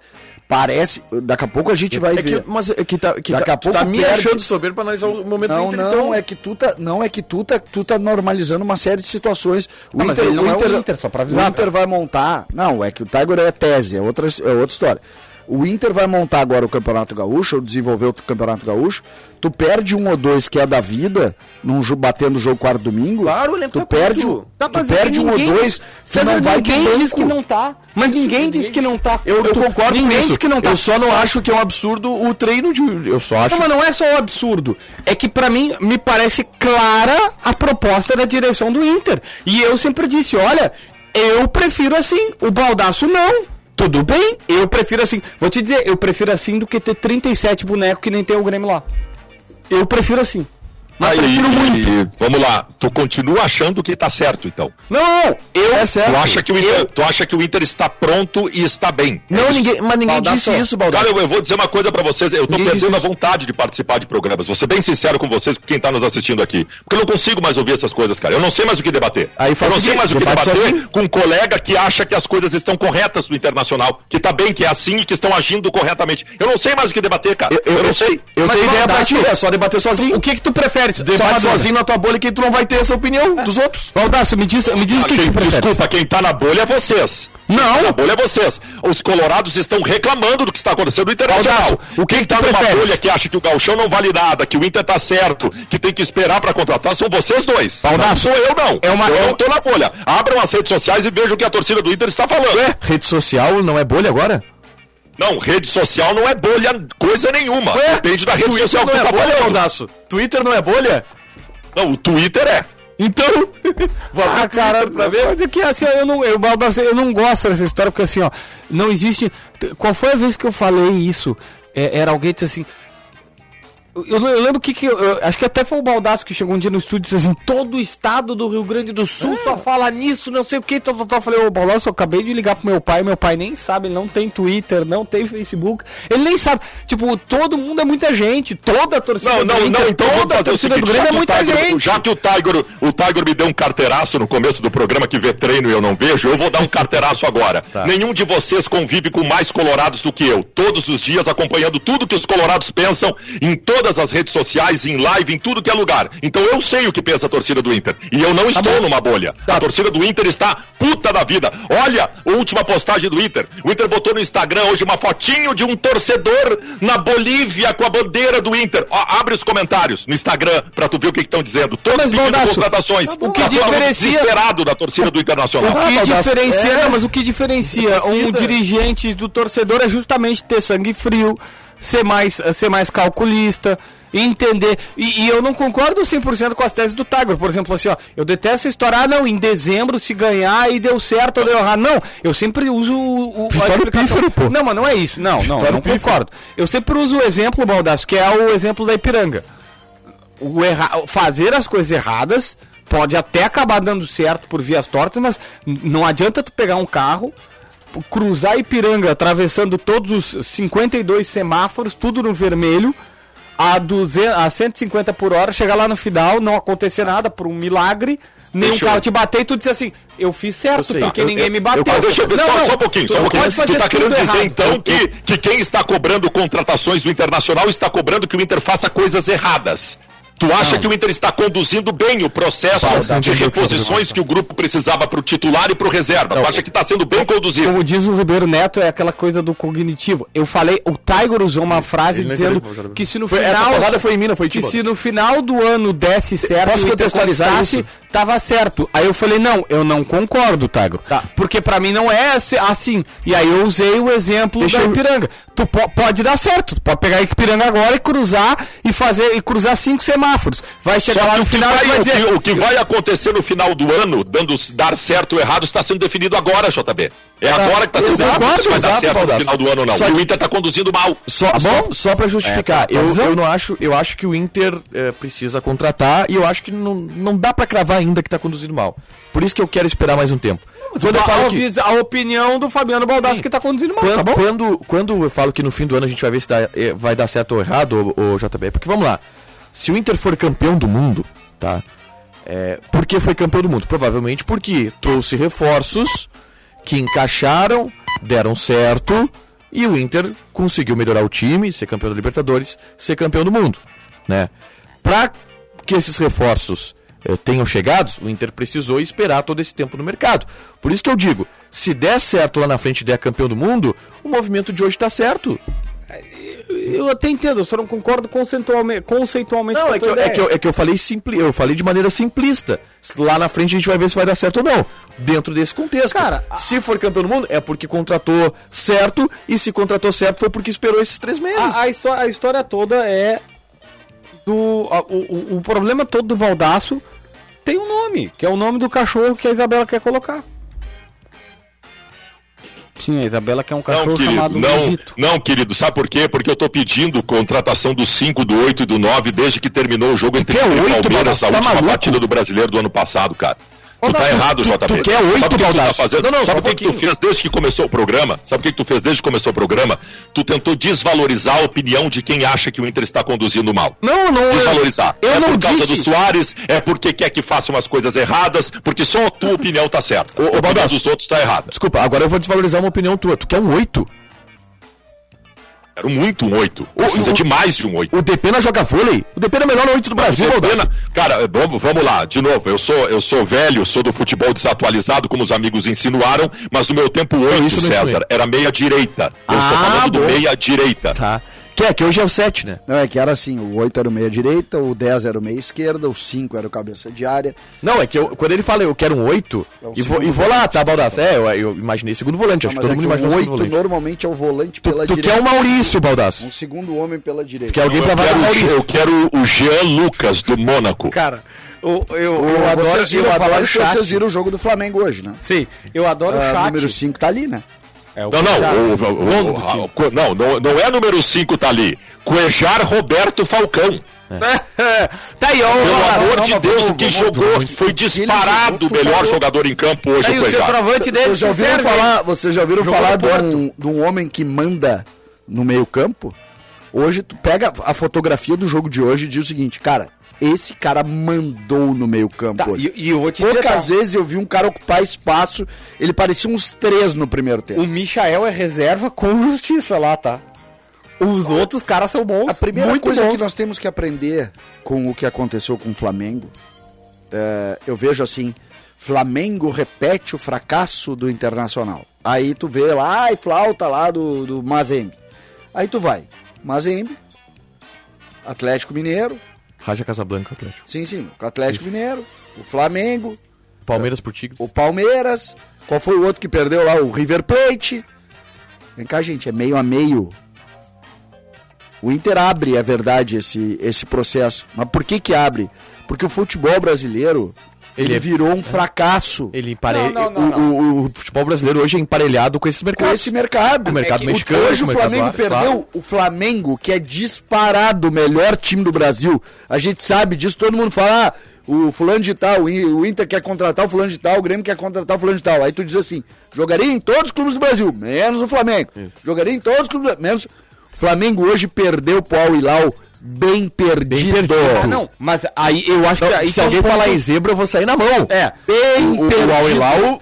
Parece, daqui a pouco a gente vai ver. Mas é que Daqui a tá pouco me perde. achando soberbo pra analisar o momento do Inter. Não, é que tu tá normalizando uma série de situações. O Mas ele não é o Inter, só pra avisar. O Inter vai montar. Não, é que o Tiger é tese, é outra história. O Inter vai montar agora o Campeonato Gaúcho, ou desenvolver o Campeonato Gaúcho. Tu perde um ou dois que é da vida, batendo o jogo quarto domingo. Claro, o elenco tu perde, tu perde um ou dois, tu não vai ter ninguém banco. diz que não tá. Mas ninguém diz que não tá. Eu concordo com ninguém isso. diz que não tá. Eu só não acho que é um absurdo o treino de... Eu só acho... Não, mas não é só um absurdo. É que pra mim, me parece clara a proposta da direção do Inter. E eu sempre disse, olha, eu prefiro assim, o Baldasso não. Tudo bem, eu prefiro assim. Vou te dizer, eu prefiro assim do que ter 37 bonecos que nem tem o Grêmio lá. Eu prefiro assim. Mas prefiro muito. Vamos lá, tu continua achando que tá certo, então. Não, eu... É certo. Tu acha que o Inter está pronto e está bem. Não, ninguém disse isso, Baldasso. Cara, eu vou dizer uma coisa pra vocês, eu tô perdendo a vontade de participar de programas. Vou ser bem sincero com vocês, com quem tá nos assistindo aqui. Porque eu não consigo mais ouvir essas coisas, cara. Eu não sei mais o que debater. Eu não sei mais o que debater com um colega que acha que as coisas estão corretas no Internacional, que tá bem, que é assim e que estão agindo corretamente. Eu não sei mais o que debater, cara. Eu não sei. Eu tenho ideia pra ti, é só debater sozinho. O que tu prefere? Debate sozinho na tua bolha que tu não vai ter essa opinião dos outros. Baldasso, me diz o que tu prefere. Desculpa, quem tá na bolha é vocês. Não. Na bolha é vocês. Os colorados estão reclamando do que está acontecendo no Internacional. Quem tá numa bolha que acha que o Gauchão não vale nada, que o Inter tá certo, que tem que esperar pra contratar, são vocês dois. Não sou eu, não. Eu não tô na bolha. Abram as redes sociais e vejam o que a torcida do Inter está falando. Rede social não é bolha agora? Não, rede social não é bolha coisa nenhuma. Depende da rede social que tu tá falando. Baldasso. Twitter não é bolha? Não, o Twitter é. Então, cara, pra ver. Mas é que assim, eu não gosto dessa história, porque assim, ó, não existe. Qual foi a vez que eu falei isso? Era alguém que disse assim. Eu lembro que eu acho que até foi o Baldasso que chegou um dia no estúdio e disse assim: todo o estado do Rio Grande do Sul só fala nisso, não sei o que. Então eu falei: ô Baldasso, eu acabei de ligar pro meu pai nem sabe, ele não tem Twitter, não tem Facebook, ele nem sabe. Tipo, todo mundo é muita gente, toda a torcida do Inter, então toda a torcida do Grêmio é muita gente. Já que o Tiger me deu um carteiraço no começo do programa que vê treino e eu não vejo, eu vou dar um carteiraço agora. Nenhum de vocês convive com mais colorados do que eu, todos os dias acompanhando tudo que os colorados pensam em todas as redes sociais, em live, em tudo que é lugar. Então eu sei o que pensa a torcida do Inter. E eu não estou numa bolha. A torcida do Inter está puta da vida. Olha a última postagem do Inter. O Inter botou no Instagram hoje uma fotinho de um torcedor na Bolívia com a bandeira do Inter. Ó, abre os comentários no Instagram pra tu ver o que estão dizendo. Todos pedindo contratações. O que diferencia... desesperado da torcida do Internacional. O que diferencia um dirigente do torcedor é justamente ter sangue frio, ser mais calculista, entender. E eu não concordo 100% com as teses do Tiger. Por exemplo, assim, ó, eu detesto essa história, em dezembro se ganhar e deu certo ou deu errado. Não, eu sempre uso Vitório Pífero, pô. Não, mas não é isso. Não concordo. Eu sempre uso o exemplo, Baldasso, que é o exemplo da Ipiranga. Fazer as coisas erradas pode até acabar dando certo por vias tortas, mas não adianta tu pegar um carro, cruzar Ipiranga atravessando todos os 52 semáforos, tudo no vermelho, a 150 por hora, chegar lá no final, não acontecer nada, por um milagre, nenhum carro te bater e tu dizer assim, eu fiz certo, porque ninguém me bateu. Deixa eu ver, só um pouquinho. Tu tá querendo dizer então que quem está cobrando contratações do Internacional está cobrando que o Inter faça coisas erradas. Tu acha que o Inter está conduzindo bem o processo de reposições que o grupo precisava para o titular e para o reserva? Tu acha que está sendo bem conduzido? Como diz o Ribeiro Neto, é aquela coisa do cognitivo. Eu falei, o Tiger usou uma frase dizendo que se no final... Essa porrada foi em mim, não foi que se no final do ano desse certo, posso contextualizar isso? Tava certo. Aí eu falei, não, eu não concordo, Tiger. Porque pra mim não é assim. E aí eu usei o exemplo da Ipiranga. Tu pode dar certo. Tu pode pegar a Ipiranga agora e cruzar e cruzar 5 semáforos. Vai chegar lá no final e vai dizer... O que vai acontecer no final do ano, dar certo ou errado, está sendo definido agora, JB. É agora que está sendo definido se vai dar certo no final do ano ou não. E o Inter está conduzindo mal. Só para justificar, eu acho que o Inter precisa contratar e eu acho que não dá para cravar ainda que está conduzindo mal. Por isso que eu quero esperar mais um tempo. A opinião do Fabiano Baldasso que está conduzindo mal, tá bom? Quando eu falo que no fim do ano a gente vai ver se vai dar certo ou errado, o JB, porque vamos lá. Se o Inter for campeão do mundo, tá? Por que foi campeão do mundo? Provavelmente porque trouxe reforços que encaixaram, deram certo, E o Inter conseguiu melhorar o time, ser campeão da Libertadores, ser campeão do mundo, né? Para que esses reforços tenham chegado, o Inter precisou esperar todo esse tempo no mercado. Por isso que eu digo, se der certo lá na frente e der campeão do mundo, o movimento de hoje está certo. Eu até entendo, eu só não concordo conceitualmente não, é que eu falei de maneira simplista. Lá na frente a gente vai ver se vai dar certo ou não. Dentro desse contexto. Cara, se for campeão do mundo, é porque contratou certo, e se contratou certo foi porque esperou esses 3 meses. A história toda é o problema todo do Baldasso tem um nome, que é o nome do cachorro que a Isabela quer colocar. Sim, a Isabela quer um cachorro chamado Luizito. Não, querido, sabe por quê? Porque eu tô pedindo contratação do 5, do 8 e do 9 desde que terminou o jogo entre Inter e Palmeiras na última partida do Brasileiro do ano passado, cara. Tu tá errado, JB. Tu quer 8, Baldasso? Sabe o que tu fez desde que começou o programa? Tu tentou desvalorizar a opinião de quem acha que o Inter está conduzindo mal. Não. Desvalorizar. Eu não por causa disse. do Soares, é porque quer que faça umas coisas erradas, porque só a tua opinião tá certa. A opinião dos outros tá errada. Desculpa, agora eu vou desvalorizar uma opinião tua. Tu quer um 8? Quero muito um 8. Precisa de mais de um 8. O Depena joga vôlei. O Depena é o melhor 8 do Brasil, Baldasso. Cara, vamos lá, de novo, eu sou velho, sou do futebol desatualizado, como os amigos insinuaram, mas no meu tempo 8, César, era meia direita. Eu estou falando do meia direita. Tá. Que hoje é o 7, né? Não, é que era assim, o 8 era o meia direita, o 10 era o meia esquerda, o 5 era o cabeça de área. Não, é que quando ele fala eu quero um 8, e vou lá, tá, Baldasso? Eu imaginei segundo volante, acho que todo mundo imaginou o segundo 8 volante. Normalmente é o volante pela Tu direita. quer o Maurício, Baldasso? Um segundo homem pela direita. Tu quer alguém pra valer o Maurício? Eu quero o Jean Lucas, do Mônaco. Cara, eu adoro o chat. Vocês viram o jogo do Flamengo hoje, né? Sim, eu adoro o chat. O número 5 tá ali, né? Não é número 5 tá ali. Cuejar Roberto Falcão. Tá aí, Pelo amor de Deus, o que jogou foi disparado o melhor jogador em campo hoje. Aí o centroavante dele Vocês já ouviram falar de um homem que manda no meio campo? Hoje tu pega a fotografia do jogo de hoje e diz o seguinte, cara, esse cara mandou no meio campo hoje. E eu vou te dizer, poucas vezes eu vi um cara ocupar espaço, ele parecia uns 3 no primeiro tempo. O Michael é reserva com justiça lá, tá? Os outros caras são bons. A primeira muito coisa bons. que nós temos que aprender com o que aconteceu com o Flamengo, eu vejo assim, Flamengo repete o fracasso do Internacional. Aí tu vê lá, e flauta lá do Mazembe. Aí tu vai, Mazembe, Atlético Mineiro. Raja Casablanca, Atlético. Sim, o Atlético Mineiro, o Flamengo. Palmeiras pro Tigres. O Palmeiras. Qual foi o outro que perdeu lá? O River Plate. Vem cá, gente, é meio a meio. O Inter abre, é verdade, esse processo. Mas por que abre? Porque o futebol brasileiro, ele virou um fracasso. Não. O futebol brasileiro hoje é emparelhado com esse mercado. Com esse mercado. O mercado mexicano. Hoje o Flamengo perdeu. O Flamengo, que é disparado o melhor time do Brasil. A gente sabe disso, todo mundo fala, o fulano de tal, o Inter quer contratar o fulano de tal, o Grêmio quer contratar o fulano de tal. Aí tu diz assim, jogaria em todos os clubes do Brasil, menos o Flamengo. Jogaria em todos os clubes, menos... O Flamengo hoje perdeu pro Al-Hilal bem perdido. Não, mas aí eu acho que... Aí se alguém falar em zebra, eu vou sair na mão. Bem perdido. O Al-Hilal...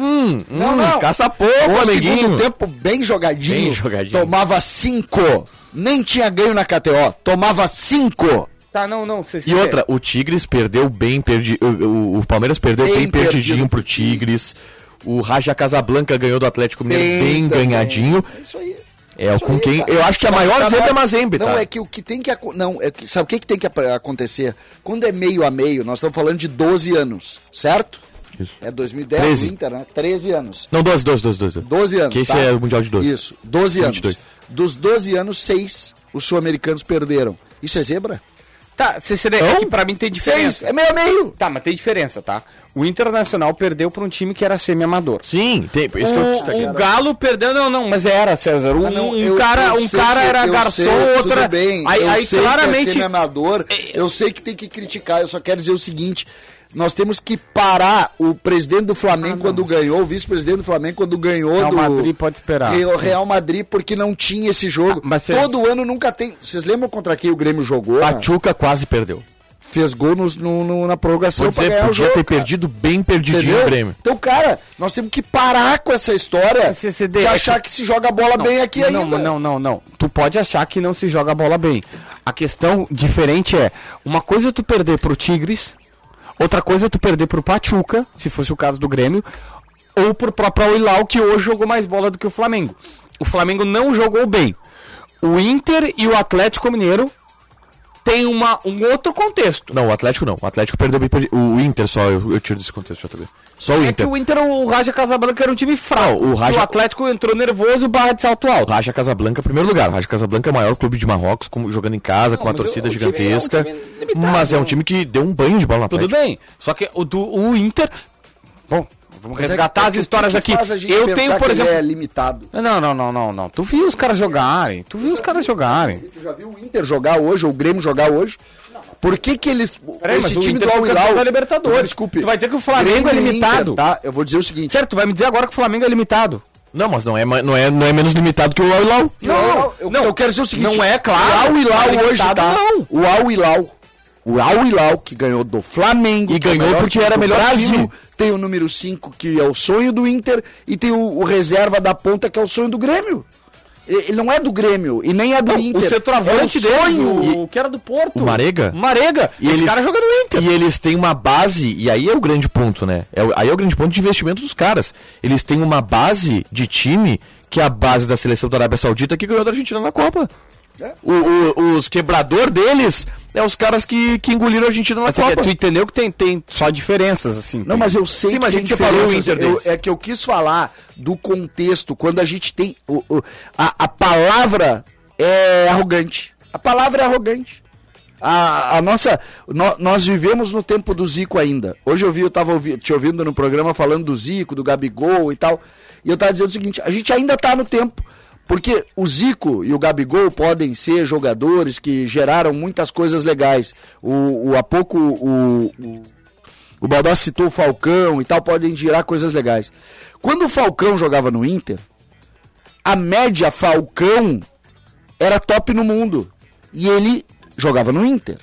caça pouco, Flamenguinho. Segundo tempo bem jogadinho. Tomava 5. Nem tinha ganho na KTO. Tomava 5. Tá, não. E outra, o Tigres perdeu bem perdido. O Palmeiras perdeu bem perdidinho pro Tigres. O Raja Casablanca ganhou do Atlético Mineiro bem ganhadinho. É isso aí. Com quem? Cara. Eu acho que a maior zebra é Mazembe, tá? Não, é que o que tem que... sabe o que tem que acontecer? Quando é meio a meio, nós estamos falando de 12 anos, certo? Isso. É 2010, 13. o Inter, né? 13 anos. Não, 12. 12 anos, que esse é o Mundial de 12. Isso, 12 anos. 22. Dos 12 anos, 6 os sul-americanos perderam. Isso é zebra? Tá, é que pra mim tem diferença. 6, é meio a meio. Tá, mas tem diferença, tá? O Internacional perdeu pra um time que era semi-amador. Sim, tem. Isso que eu destaquei. O Galo perdeu, não, mas era, César. Um cara era garçom, outra... Tudo bem, aí sei claramente... que é semi-amador, eu sei que tem que criticar, eu só quero dizer o seguinte... Nós temos que parar o presidente do Flamengo quando ganhou, o vice-presidente do Flamengo quando ganhou Real Madrid pode esperar. Real Madrid, porque não tinha esse jogo. Mas todo ano nunca tem. Vocês lembram contra quem o Grêmio jogou? Pachuca quase perdeu. fez gol na prorrogação pra ganhar o podia jogo. ter Cara. perdido bem perdidinho Entendeu? o Grêmio. Então, cara, nós temos que parar com essa história CCD, de achar que se joga a bola bem aqui ainda. Não. Tu pode achar que não se joga a bola bem. A questão diferente é, uma coisa é tu perder pro Tigres, outra coisa é tu perder pro Pachuca, se fosse o caso do Grêmio, ou pro próprio Al-Hilal, que hoje jogou mais bola do que o Flamengo. O Flamengo não jogou bem. O Inter e o Atlético Mineiro tem um outro contexto. Não, o Atlético não. O Atlético perdeu bem. O Inter só, eu tiro desse contexto, JB. Só o É Inter. que o Inter, o Raja Casablanca era um time fraco. Não, o Atlético entrou nervoso e barra de salto alto. Raja Casablanca, em primeiro lugar. Raja Casablanca é o maior clube de Marrocos, jogando em casa, com uma mas torcida o time gigantesca. é um time limitado, Mas é um time que deu um banho de bola na Tudo bem. Só que o Inter... Bom, vamos resgatar as histórias aqui. Eu tenho, por exemplo... é limitado. Não. Tu viu os caras jogarem. Tu já viu o Inter jogar hoje, ou o Grêmio jogar hoje? Por que eles... Peraí, esse mas o time Inter do foi campeão Al-Hilal... da Libertadores. Desculpe. Tu vai dizer que o Flamengo Grêmio é e limitado. Inter, tá? Eu vou dizer o seguinte... Certo, tu vai me dizer agora que o Flamengo é limitado. Não, mas não é menos limitado que o Al-Hilal. Eu quero dizer o seguinte... Não é, claro. O Al-Hilal Não é hoje, limitado, tá? não. O Al-Hilal, que ganhou do Flamengo... E que é o ganhou melhor porque time era do melhor time. Tem o número 5, que é o sonho do Inter, e tem o reserva da ponta, que é o sonho do Grêmio. Ele não é do Grêmio, e nem é do Inter. O centroavante é o sonho. dele, o que era do Porto. O Marega? E esse cara joga no Inter. E eles têm uma base, e aí é o grande ponto, né? Aí é o grande ponto de investimento dos caras. Eles têm uma base de time, que é a base da seleção da Arábia Saudita, que ganhou da Argentina na Copa. Os quebrador deles é os caras que engoliram a Argentina na Copa. Tu entendeu que tem só diferenças, assim. Não, mas eu sei Sim, mas a gente tem falou o diferenças. Inter deles. É que eu quis falar do contexto, quando a gente tem... A palavra é arrogante. A palavra é arrogante. Nós vivemos no tempo do Zico ainda. Hoje eu tava te ouvindo no programa falando do Zico, do Gabigol e tal. E eu tava dizendo o seguinte, a gente ainda tá no tempo. Porque o Zico e o Gabigol podem ser jogadores que geraram muitas coisas legais. Há pouco o Baldassi citou o Falcão e tal, podem gerar coisas legais. Quando o Falcão jogava no Inter, a média Falcão era top no mundo. E ele jogava no Inter.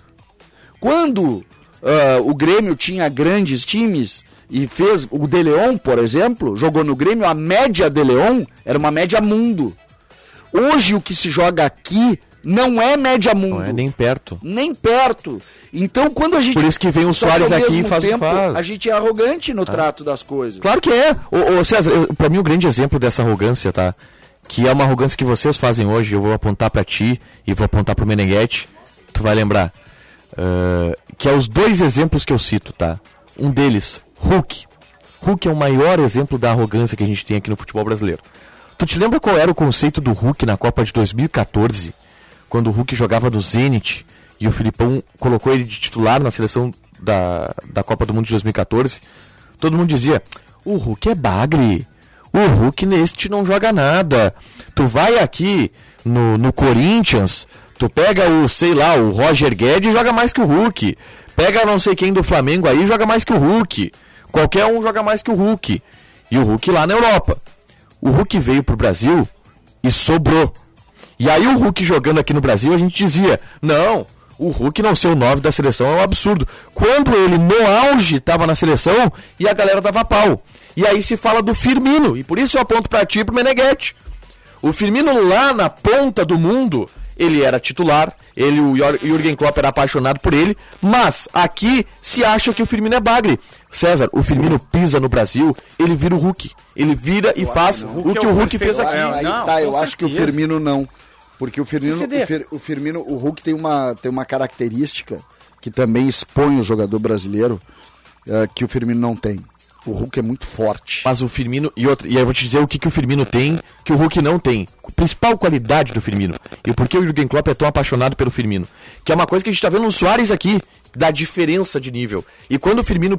Quando o Grêmio tinha grandes times e fez... O De Leon, por exemplo, jogou no Grêmio, a média De Leon era uma média mundo. Hoje o que se joga aqui não é média mundo. Não é nem perto. Nem perto. Então quando a gente... Por isso que vem o Soares aqui e faz o que faz. A gente é arrogante no trato das coisas. Claro que é. Ô César, pra mim o grande exemplo dessa arrogância, tá? Que é uma arrogância que vocês fazem hoje, eu vou apontar pra ti e vou apontar pro Meneghetti, tu vai lembrar. Que é os dois exemplos que eu cito, tá? Um deles, Hulk. Hulk é o maior exemplo da arrogância que a gente tem aqui no futebol brasileiro. Tu te lembra qual era o conceito do Hulk na Copa de 2014? Quando o Hulk jogava do Zenit e o Filipão colocou ele de titular na seleção da Copa do Mundo de 2014? Todo mundo dizia, o Hulk é bagre, o Hulk neste não joga nada. Tu vai aqui no Corinthians, tu pega o Roger Guedes e joga mais que o Hulk. Pega não sei quem do Flamengo aí e joga mais que o Hulk. Qualquer um joga mais que o Hulk. E o Hulk lá na Europa. O Hulk veio pro Brasil e sobrou. E aí o Hulk jogando aqui no Brasil, a gente dizia, não, o Hulk não ser o 9 da seleção é um absurdo. Quando ele no auge estava na seleção e a galera dava pau. E aí se fala do Firmino, e por isso eu aponto pra ti e pro Meneghetti. O Firmino lá na ponta do mundo, ele era titular, o Jürgen Klopp era apaixonado por ele, mas aqui se acha que o Firmino é bagre. César, o Firmino pisa no Brasil, ele vira o Hulk. Ele vira e faz o que o Hulk fez aqui. Eu acho que o Firmino não. Porque o Firmino, o Hulk tem uma característica que também expõe o jogador brasileiro, que o Firmino não tem. O Hulk é muito forte. Mas o Firmino, e aí eu vou te dizer o que o Firmino tem, que o Hulk não tem. A principal qualidade do Firmino. E por que o Jürgen Klopp é tão apaixonado pelo Firmino. Que é uma coisa que a gente tá vendo no Soares aqui, da diferença de nível. E quando o Firmino...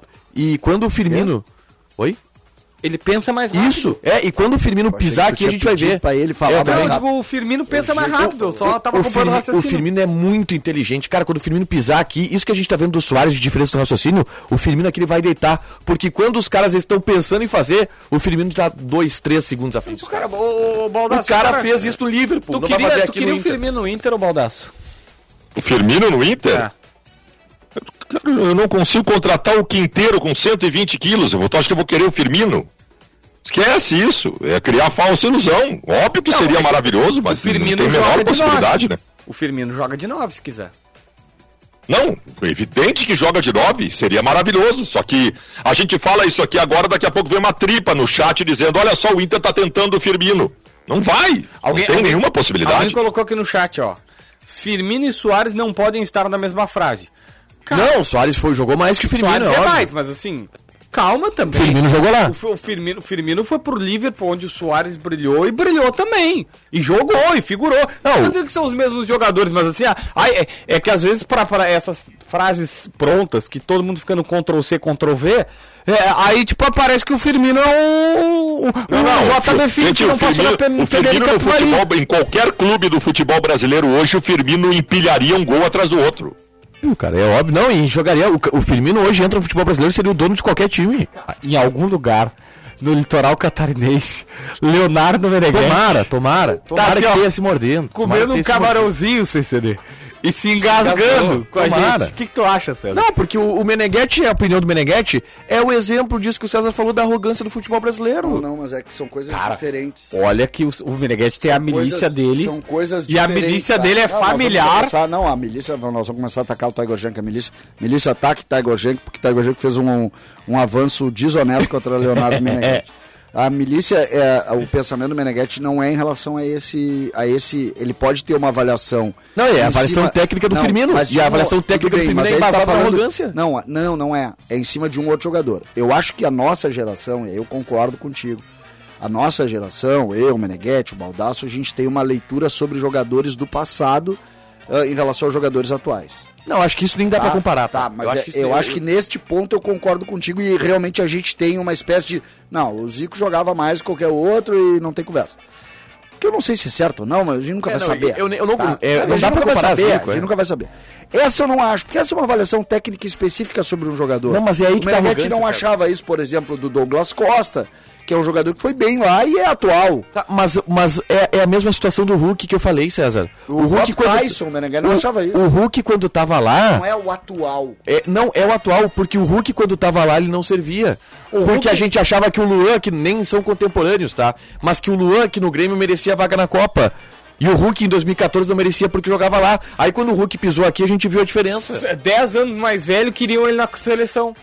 Oi? Ele pensa mais rápido. Isso, e quando o Firmino pisar aqui, a gente vai ver. Pra ele falar mais rápido. O Firmino pensa mais rápido, eu só tava acompanhando o raciocínio. O Firmino é muito inteligente. Cara, quando o Firmino pisar aqui, isso que a gente tá vendo do Soares de diferença do raciocínio, o Firmino aqui ele vai deitar. Porque quando os caras estão pensando em fazer, o Firmino tá 2, 3 segundos à frente. O cara fez isso no Liverpool. Tu queria o Firmino no Inter ou Baldasso? O Firmino no Inter? Eu não consigo contratar o Quinteiro com 120 quilos. Acho que eu vou querer o Firmino. Esquece isso. É criar falsa ilusão. Óbvio que seria maravilhoso, mas não tem a menor possibilidade, né? O Firmino joga de 9 se quiser. Não, é evidente que joga de 9, seria maravilhoso, só que a gente fala isso aqui agora, daqui a pouco vem uma tripa no chat dizendo, olha só, o Inter tá tentando o Firmino. Não vai, não tem nenhuma possibilidade. Alguém colocou aqui no chat, ó, Firmino e Soares não podem estar na mesma frase. Cara, Não, o Soares jogou mais que o Firmino, Soares é é óbvio. mais, mas assim, calma também. O Firmino jogou lá. O Firmino foi pro Liverpool, onde o Soares brilhou, e brilhou também. E jogou, e figurou. Não vou dizer que são os mesmos jogadores, mas assim, é que às vezes pra essas frases prontas, que todo mundo fica no Ctrl-C, Ctrl-V, aí tipo aparece que o Firmino é o JB que não passou na o Firmino no futebol, em qualquer clube do futebol brasileiro hoje, o Firmino empilharia um gol atrás do outro. Cara, é óbvio. Não, e jogaria. O Firmino hoje entra no futebol brasileiro e seria o dono de qualquer time. Em algum lugar, no litoral catarinense, Leonardo Meneghetti. Tomara Tá assim, ó, que tenha se mordendo. Comendo um camarãozinho, CCD. E se engasgando com a Tomara. gente. O que tu acha, César? Não, porque o Meneghetti, a opinião do Meneghetti, é o exemplo disso que o César falou da arrogância do futebol brasileiro. Não, mas é que são coisas diferentes. Olha que o Meneghetti tem a milícia dele. São coisas e diferentes. a milícia dele é Não, familiar. A milícia, nós vamos começar a atacar o Tiger Jank. A milícia ataca o Tiger Jank, porque o Tiger Jank fez um avanço desonesto contra o Leonardo Meneghetti. A milícia, o pensamento do Meneghetti não é em relação a esse. Ele pode ter uma avaliação. Não, é a avaliação técnica do Firmino. Mas e a avaliação técnica do Firmino é embasada na arrogância. Não é. É em cima de um outro jogador. Eu acho que a nossa geração, e eu concordo contigo, a nossa geração, eu, o Meneghetti, o Baldasso, a gente tem uma leitura sobre jogadores do passado em relação aos jogadores atuais. Não, acho que isso nem dá pra comparar. Tá, mas eu acho que neste ponto eu concordo contigo e realmente a gente tem uma espécie de... Não, o Zico jogava mais que qualquer outro e não tem conversa. Que eu não sei se é certo ou não, mas a gente nunca vai saber. Não dá pra comparar Zico, a gente nunca vai saber. Essa eu não acho, porque essa é uma avaliação técnica específica sobre um jogador. Não, mas é aí que tá a arrogância. O Meneghetti não achava isso, por exemplo, do Douglas Costa, que é um jogador que foi bem lá e é atual. Tá, mas é a mesma situação do Hulk que eu falei, César. O Hulk Tyson, o Meneghetti não achava isso. O Hulk, quando tava lá... Não é o atual. Não, é o atual, porque o Hulk, quando tava lá, ele não servia. Porque a gente achava que o Luan, que nem são contemporâneos, tá? Mas que o Luan, que no Grêmio, merecia vaga na Copa. E o Hulk, em 2014, não merecia porque jogava lá. Aí, quando o Hulk pisou aqui, a gente viu a diferença. 10 anos mais velho, queriam ele na seleção.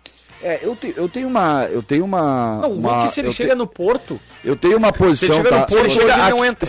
Eu tenho uma... Não, o Hulk, se ele chega no Porto... Eu tenho uma posição, se ele chega no Porto, ele não entra.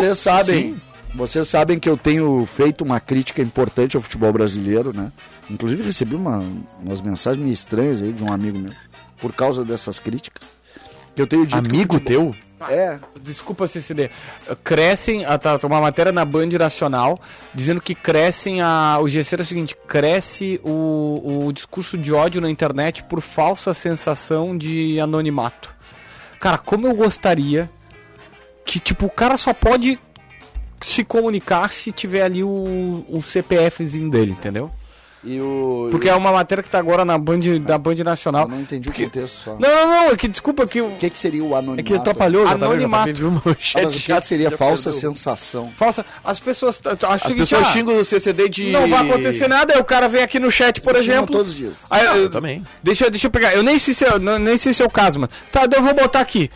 Vocês sabem que eu tenho feito uma crítica importante ao futebol brasileiro, né? Inclusive recebi umas mensagens meio estranhas aí de um amigo meu, por causa dessas críticas. Que eu tenho dito amigo teu? Desculpa, CCD. Crescem, tá uma matéria na Band Nacional dizendo que crescem o GC é o seguinte, cresce o discurso de ódio na internet por falsa sensação de anonimato. Cara, como eu gostaria que, tipo, o cara só pode se comunicar se tiver ali o CPFzinho dele, entendeu? Porque é uma matéria que tá agora da Band Nacional. Eu não entendi o contexto só. Não, é que desculpa que... O que seria o anonimato? É que atrapalhou. Anonimato. Mas o que seria falsa sensação? Falsa. As pessoas xingam o CCD de... Não vai acontecer nada, aí o cara vem aqui no chat, por exemplo... todos os dias. Aí, eu também. Deixa eu pegar, eu nem sei se é o caso, mano. Tá, eu vou botar aqui.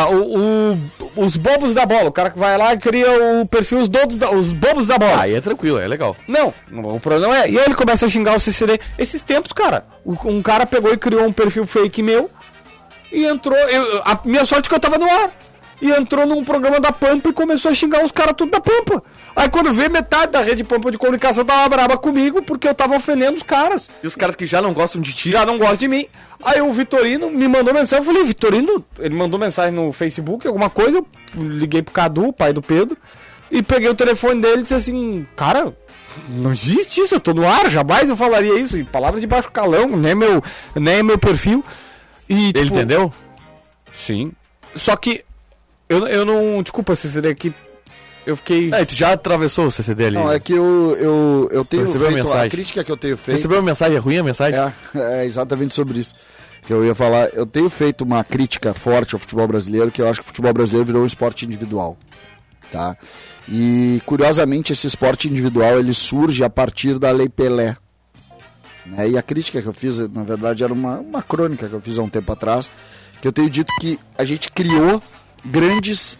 Os bobos da bola. O cara que vai lá e cria o perfil os bobos da bola. Aí é tranquilo, é legal. Não, o problema é... E aí ele começa a xingar o CCD. Esses tempos, cara, um cara pegou e criou um perfil fake meu e entrou... A minha sorte é que eu tava no ar. E entrou num programa da Pampa e começou a xingar os caras tudo da Pampa. Aí quando veio, metade da rede Pampa de comunicação tava brava comigo porque eu tava ofendendo os caras. E os caras que já não gostam de ti? Já não gostam de mim. Aí o Vitorino me mandou mensagem. Eu falei, Vitorino, ele mandou mensagem no Facebook, alguma coisa. Eu liguei pro Cadu, pai do Pedro, e peguei o telefone dele e disse assim, cara... Não existe isso, eu tô no ar, jamais eu falaria isso. E palavras de baixo calão, nem é meu perfil. E, ele entendeu? Sim. Só que eu não. Desculpa, CCD, que eu fiquei. Tu já atravessou o CCD ali. Não, é que eu tenho feito. A crítica que eu tenho feito. Recebeu uma mensagem? É ruim a mensagem? É exatamente sobre isso que eu ia falar. Eu tenho feito uma crítica forte ao futebol brasileiro, que eu acho que o futebol brasileiro virou um esporte individual. Tá? E, curiosamente, esse esporte individual ele surge a partir da Lei Pelé. né? E a crítica que eu fiz, na verdade, era uma crônica que eu fiz há um tempo atrás, que eu tenho dito que a gente criou grandes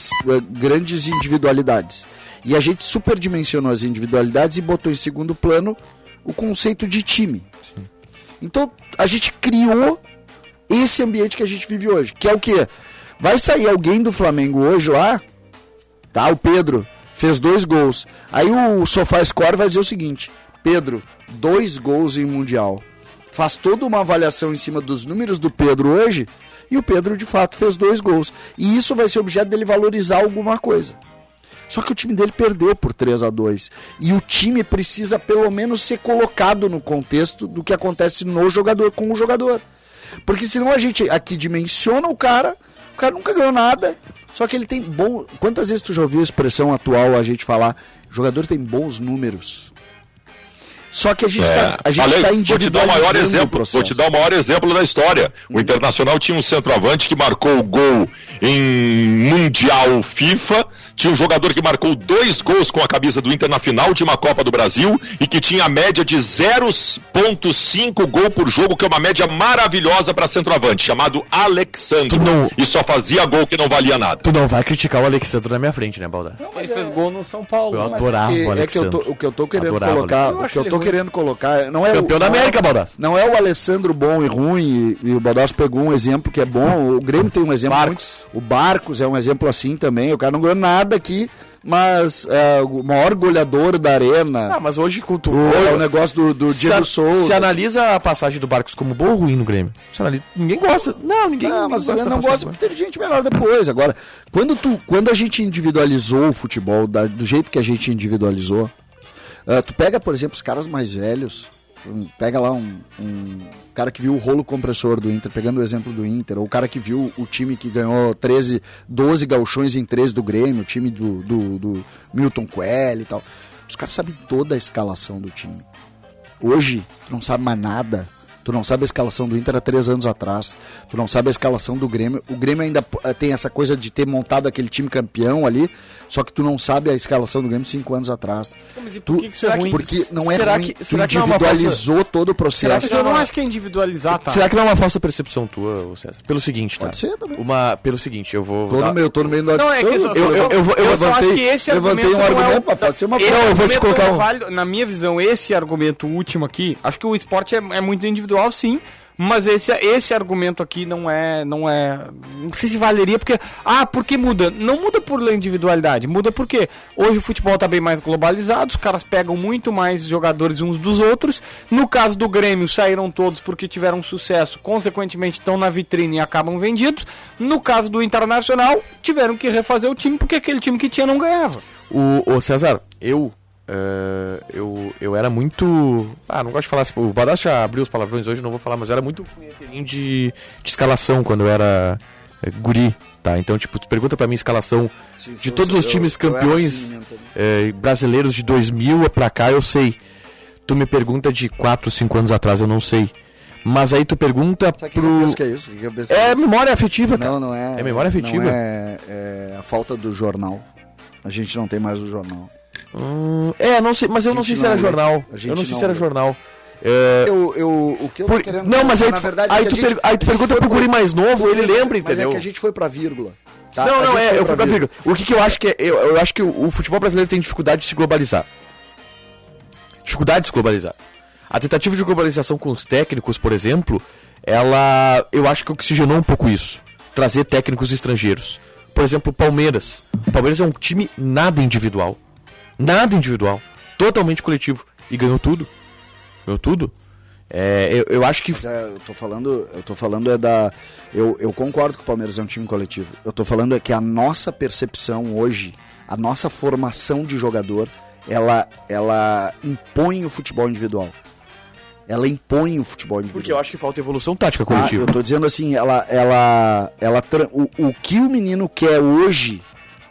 individualidades. E a gente superdimensionou as individualidades e botou em segundo plano o conceito de time. Sim. Então, a gente criou esse ambiente que a gente vive hoje, que é o quê? Vai sair alguém do Flamengo hoje lá, tá? O Pedro fez 2 gols. Aí o SofaScore vai dizer o seguinte: Pedro, 2 gols em Mundial. Faz toda uma avaliação em cima dos números do Pedro hoje, e o Pedro de fato fez 2 gols. E isso vai ser objeto dele valorizar alguma coisa. Só que o time dele perdeu por 3-2. E o time precisa pelo menos ser colocado no contexto do que acontece no jogador, com o jogador. Porque senão a gente aqui dimensiona o cara nunca ganhou nada, só que ele tem bom... Quantas vezes tu já ouviu a expressão atual a gente falar, o jogador tem bons números? Só que a gente está individualizando o processo. Vou te dar o maior exemplo da história. O Internacional tinha um centroavante que marcou o gol em Mundial FIFA, tinha um jogador que marcou 2 gols com a camisa do Inter na final de uma Copa do Brasil e que tinha a média de 0,5 gol por jogo, que é uma média maravilhosa para centroavante, chamado Alexandro. E só fazia gol que não valia nada. Tu não vai criticar o Alexandro na minha frente, né, Baldassi? Ele fez gol no São Paulo. Eu adorava o Alexandro. O que eu tô querendo colocar, não é campeão da América, Baldassi. Não é o Alessandro bom e ruim, e o Baldassi pegou um exemplo que é bom. O Grêmio tem um exemplo. O Barcos é um exemplo assim também. O cara não ganhou nada aqui, mas o maior goleador da arena. Mas hoje o negócio do Diego Souza. Se analisa a passagem do Barcos como bom ou ruim no Grêmio? Ninguém gosta. Ninguém mas gosta. Não gosta porque teve gente melhor depois. Agora, quando a gente individualizou o futebol do jeito que a gente individualizou, tu pega, por exemplo, os caras mais velhos, pega lá um cara que viu o rolo compressor do Inter, pegando o exemplo do Inter, ou o cara que viu o time que ganhou 12 gauchões em 13 do Grêmio, o time do Milton Coelho e tal. Os caras sabem toda a escalação do time. Hoje, tu não sabe mais nada. Tu não sabe a escalação do Inter há 3 anos atrás. Tu não sabe a escalação do Grêmio. O Grêmio ainda tem essa coisa de ter montado aquele time campeão ali, só que tu não sabe a escalação do Grêmio 5 anos atrás. Mas e por que isso é ruim? Porque não é ruim. Tu individualizou todo o processo. Eu não acho que é individualizar, tá? Será que não é uma falsa percepção tua, César? Pelo seguinte, tá? Pode ser também. Pelo seguinte, eu vou... Tô no meio da Não, é que eu só acho que esse levantei argumento um argumento, pode ser uma coisa. prova. Eu vou te colocar válido. Na minha visão, esse argumento último aqui, acho que o esporte é muito individual, sim. Mas esse argumento aqui não sei se valeria, porque por que muda? Não muda por individualidade, muda porque hoje o futebol está bem mais globalizado, os caras pegam muito mais jogadores uns dos outros. No caso do Grêmio, saíram todos porque tiveram sucesso, consequentemente estão na vitrine e acabam vendidos. No caso do Internacional, tiveram que refazer o time porque aquele time que tinha não ganhava. O César, eu era muito... não gosto de falar assim, o Baldassi já abriu os palavrões hoje, não vou falar, mas eu era muito punheteirinho de escalação quando eu era guri, tá? Então, tu pergunta pra mim escalação de todos os times campeões brasileiros de 2000 pra cá, eu sei. Tu me pergunta de 4, 5 anos atrás, eu não sei. Mas aí tu pergunta pro... Que é isso? Memória afetiva, cara. Não é... É memória afetiva. Não é a falta do jornal. A gente não tem mais o jornal. Não sei, mas eu não sei se era jornal. Eu não sei se era jornal. O que eu tô querendo... Não, mas aí, na verdade, aí tu pergunta pro guri mais novo, ele lembra, entendeu? Mas é que a gente foi pra vírgula. Tá? Eu fui pra vírgula. O que eu acho que é... Eu acho que o futebol brasileiro tem dificuldade de se globalizar. A tentativa de globalização com os técnicos, por exemplo, eu acho que oxigenou um pouco isso. Trazer técnicos estrangeiros. Por exemplo, o Palmeiras. O Palmeiras é um time nada individual. Totalmente coletivo. E ganhou tudo. Eu acho que... eu tô falando eu concordo que o Palmeiras é um time coletivo. Eu tô falando que a nossa percepção hoje, a nossa formação de jogador, ela impõe o futebol individual. Porque eu acho que falta evolução tática coletiva. Eu tô dizendo assim, o que o menino quer hoje,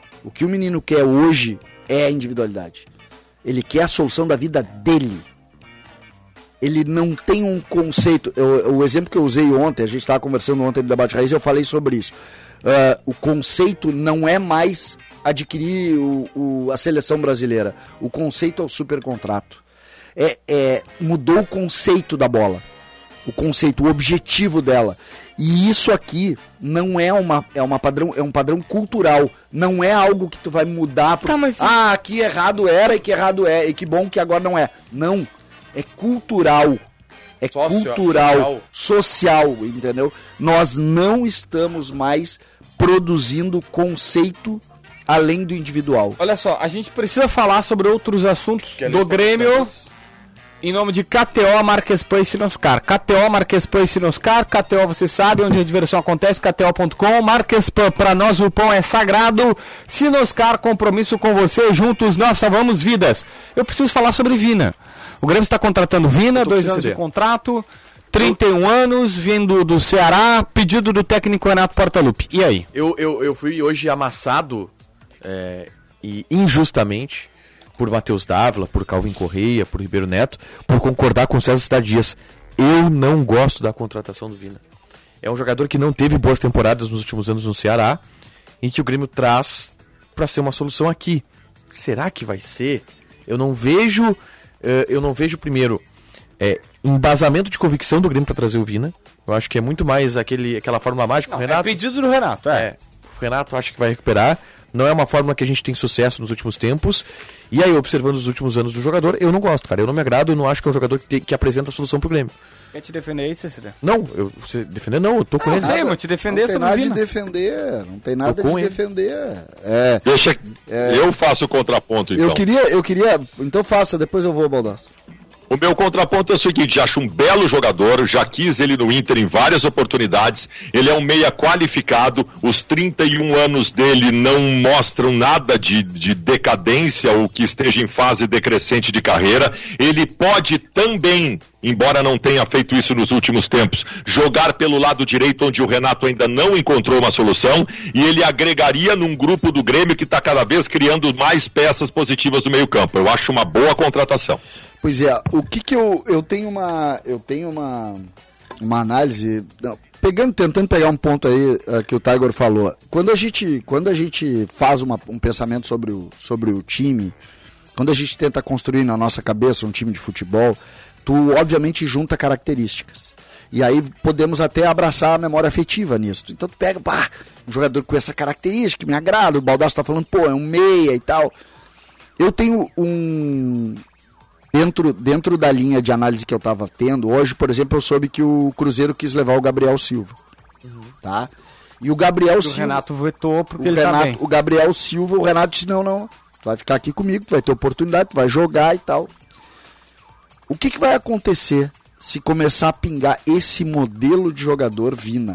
é a individualidade. Ele quer a solução da vida dele. Ele não tem um conceito. O exemplo que eu usei ontem, a gente estava conversando ontem no Debate Raiz, eu falei sobre isso. O conceito não é mais adquirir a seleção brasileira. O conceito é o supercontrato. mudou o conceito da bola. O conceito, o objetivo dela. E isso aqui não é um padrão cultural. Não é algo que tu vai mudar. Aqui errado era e que errado é. E que bom que agora não é. Não. É cultural. É cultural, social, entendeu? Nós não estamos mais produzindo conceito além do individual. Olha só, a gente precisa falar sobre outros assuntos do Grêmio em nome de KTO, Marquespan e Sinoscar. KTO, Marquespan e Sinoscar. KTO, você sabe onde a diversão acontece, KTO.com. Marquespan, pra nós o pão é sagrado. Sinoscar, compromisso com você. Juntos nós salvamos vidas. Eu preciso falar sobre Vina. O Grêmio está contratando Vina, 2 anos de contrato, 31 anos, vindo do Ceará, pedido do técnico Renato Portaluppi. E aí? Eu fui hoje amassado e injustamente por Matheus Dávila, por Calvin Correia, por Ribeiro Neto, por concordar com o César Cidade Dias. Eu não gosto da contratação do Vina. É um jogador que não teve boas temporadas nos últimos anos no Ceará e que o Grêmio traz para ser uma solução aqui. Será que vai ser? Eu não vejo primeiro embasamento de convicção do Grêmio para trazer o Vina. Eu acho que é muito mais aquela fórmula mágica. Não, Renato, é pedido do Renato. O Renato acha que vai recuperar. Não é uma fórmula que a gente tem sucesso nos últimos tempos. E aí, observando os últimos anos do jogador, eu não gosto, cara. Eu não me agrado, eu não acho que é um jogador que apresenta a solução pro Grêmio. Quer te defender aí, Cecília? Não, você defender não, eu tô com ele. Não sei, mas te defender sobre o Vina. Não tem nada de defender. Deixa, eu faço o contraponto, então. Eu queria, então faça, depois eu vou, Baldassi. O meu contraponto é o seguinte, acho um belo jogador, já quis ele no Inter em várias oportunidades, ele é um meia qualificado, os 31 anos dele não mostram nada de decadência ou que esteja em fase decrescente de carreira, ele pode também, embora não tenha feito isso nos últimos tempos, jogar pelo lado direito onde o Renato ainda não encontrou uma solução e ele agregaria num grupo do Grêmio que está cada vez criando mais peças positivas do meio campo. Eu acho uma boa contratação. Pois é, o que eu tenho uma análise, tentando pegar um ponto aí que o Tiger falou. Quando a gente faz um pensamento sobre o time, quando a gente tenta construir na nossa cabeça um time de futebol, tu obviamente junta características. E aí podemos até abraçar a memória afetiva nisso. Então tu pega, um jogador com essa característica que me agrada, o Baldassi tá falando, é um meia e tal. Eu tenho Dentro da linha de análise que eu estava tendo, hoje, por exemplo, eu soube que o Cruzeiro quis levar o Gabriel Silva. Tá? E o Gabriel Silva... O Renato vetou porque ele tá bem. O Gabriel Silva, o Renato disse, não, tu vai ficar aqui comigo, tu vai ter oportunidade, tu vai jogar e tal. O que vai acontecer se começar a pingar esse modelo de jogador Vina?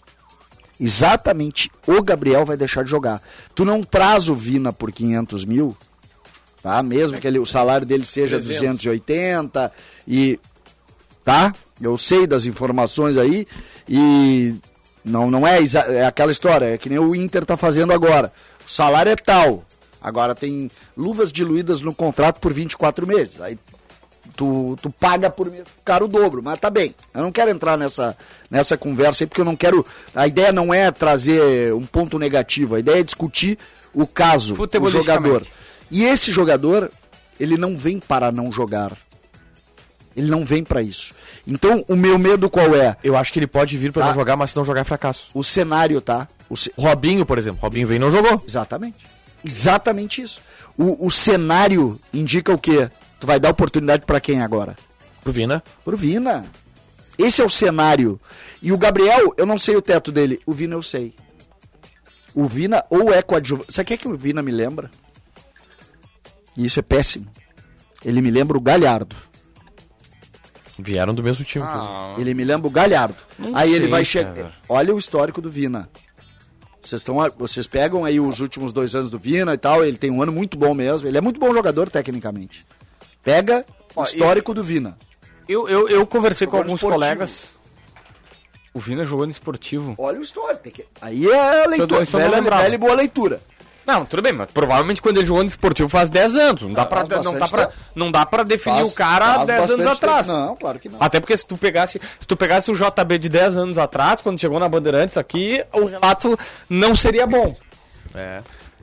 Exatamente, o Gabriel vai deixar de jogar. Tu não traz o Vina por 500 mil... Tá? Mesmo que o salário dele seja 280 e tá? Eu sei das informações aí e não é aquela história, é que nem o Inter tá fazendo agora. O salário é tal. Agora tem luvas diluídas no contrato por 24 meses. Aí tu paga por mês, cara, o dobro, mas tá bem. Eu não quero entrar nessa conversa aí porque eu não quero, a ideia não é trazer um ponto negativo, a ideia é discutir o caso, o jogador. E esse jogador, ele não vem para não jogar. Ele não vem para isso. Então, o meu medo qual é? Eu acho que ele pode vir para não jogar, mas se não jogar é fracasso. O cenário, tá? Robinho, por exemplo. Robinho veio e não jogou. Exatamente isso. O cenário indica o quê? Tu vai dar oportunidade para quem agora? Pro Vina. Esse é o cenário. E o Gabriel, eu não sei o teto dele. O Vina eu sei. O Vina ou é coadjuvante. Sabe o que o Vina me lembra? E isso é péssimo. Ele me lembra o Galhardo. Vieram do mesmo time. Ele me lembra o Galhardo. Aí ele vai chegar. Olha o histórico do Vina. Vocês pegam aí os últimos 2 anos do Vina e tal. Ele tem um ano muito bom mesmo. Ele é muito bom jogador tecnicamente. Pega o histórico do Vina. Eu conversei com alguns colegas. O Vina jogou no Esportivo. Olha o histórico. Aí é a leitura. Velha e boa leitura. Não, tudo bem, mas provavelmente quando ele jogou no Esportivo faz 10 anos. Não dá pra definir o cara 10 anos atrás. Não, claro que não. Até porque se tu pegasse o JB de 10 anos atrás, quando chegou na Bandeirantes aqui, o relato não seria bom.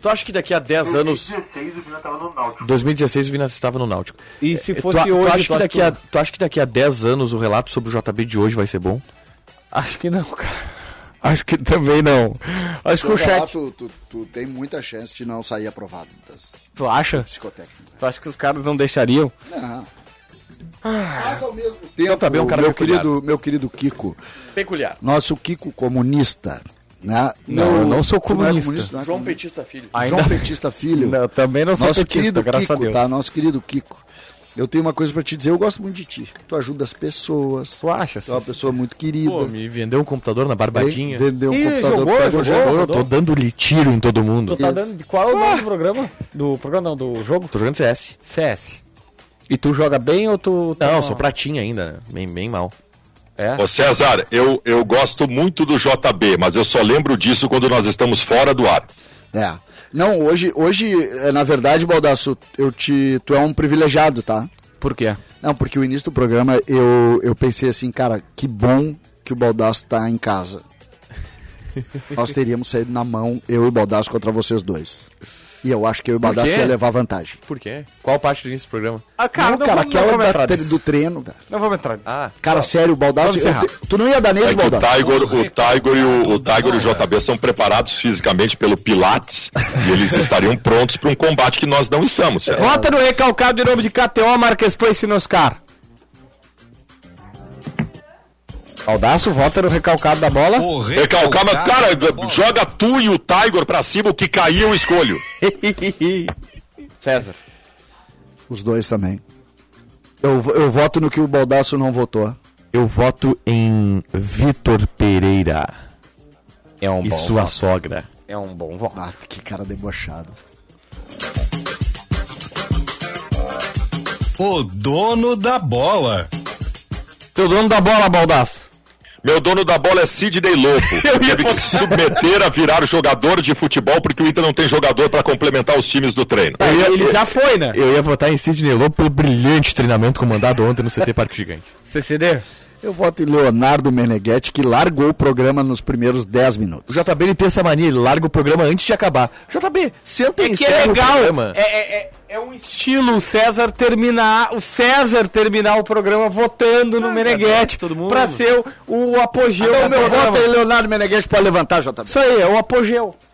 Tu acha que daqui a 10 anos... 2016 o Vina estava no Náutico. 2016 o Vina estava no Náutico. E se Tu, fosse tu hoje, acha que daqui a 10 anos o relato sobre o JB de hoje vai ser bom? Acho que não, cara. Acho que também não. Acho que o chat... Tu tem muita chance de não sair aprovado das Tu acha? psicotécnicas. Tu acha que os caras não deixariam? Não. Mas ao mesmo tempo, JB é um cara peculiar. meu querido Kiko, Peculiar. nosso Kiko comunista, né? Não, eu não sou Tu não é comunista. não é João comunista? Petista Filho. João Petista Filho. Não, também não sou Nosso petista, querido graças Kiko, a Deus. tá? Nosso querido Kiko. Eu tenho uma coisa pra te dizer, eu gosto muito de ti. Tu ajuda as pessoas. Tu acha? Tu é uma pessoa muito querida. Pô, me vendeu um computador na Barbadinha. Vendeu um Ih, computador jogou, pra jogou. jogar. Eu tô dando-lhe tiro em todo mundo. Tu tá dando... Qual é o nome do programa? Do programa não, do jogo? Tô jogando CS. CS. E tu joga bem ou tu... Não, sou pratinha ainda, né? Bem mal. É? Ô César, eu gosto muito do JB, mas eu só lembro disso quando nós estamos fora do ar. É. Não, hoje, na verdade, Baldasso, tu é um privilegiado, tá? Por quê? Não, porque o início do programa eu pensei assim, cara, que bom que o Baldasso tá em casa. Nós teríamos saído na mão, eu e o Baldasso, contra vocês dois. E eu acho que eu e o Baldasso quê? ia levar vantagem. Por quê? Qual parte do início do programa? Ah, cara, Não, cara, aquela do treino, velho. Não vamos entrar. Ah, Cara, sério, o Baldasso... Vamos encerrar. Tu não ia dar nele, É que o Baldasso? Tiger e o JB são preparados fisicamente pelo Pilates e eles estariam prontos para um combate que nós não estamos. César. Vota no recalcado em nome de KTO, Marques Place e Oscar. Baldasso, vota no recalcado da bola. Recalcar, mas cara, joga tu e o Tiger pra cima, o que cair eu escolho. César. Os dois também. Eu voto no que o Baldasso não votou. eu voto em Vitor Pereira É um e bom sua voto. sogra. É um bom voto. Ah, que cara debochado. O dono da bola. Teu dono da bola, Baldasso. Meu dono da bola é Sidney Lopo. Teve que se submeter a virar jogador de futebol porque o Inter não tem jogador para complementar os times do treino. Ele já foi, né? Eu ia votar em Sidney Lopo pelo brilhante treinamento comandado ontem no CT Parque Gigante. CCD? Eu voto em Leonardo Meneghetti, que largou o programa nos primeiros 10 minutos. O JB ele tem essa mania, ele larga o programa antes de acabar. JB, senta e Que encerra é o legal. programa. É um estilo o César terminar o programa votando no Meneghetti todo mundo. pra ser o apogeu Então, do meu programa. voto é Leonardo Meneghetti para levantar, JB. Isso aí, é o apogeu.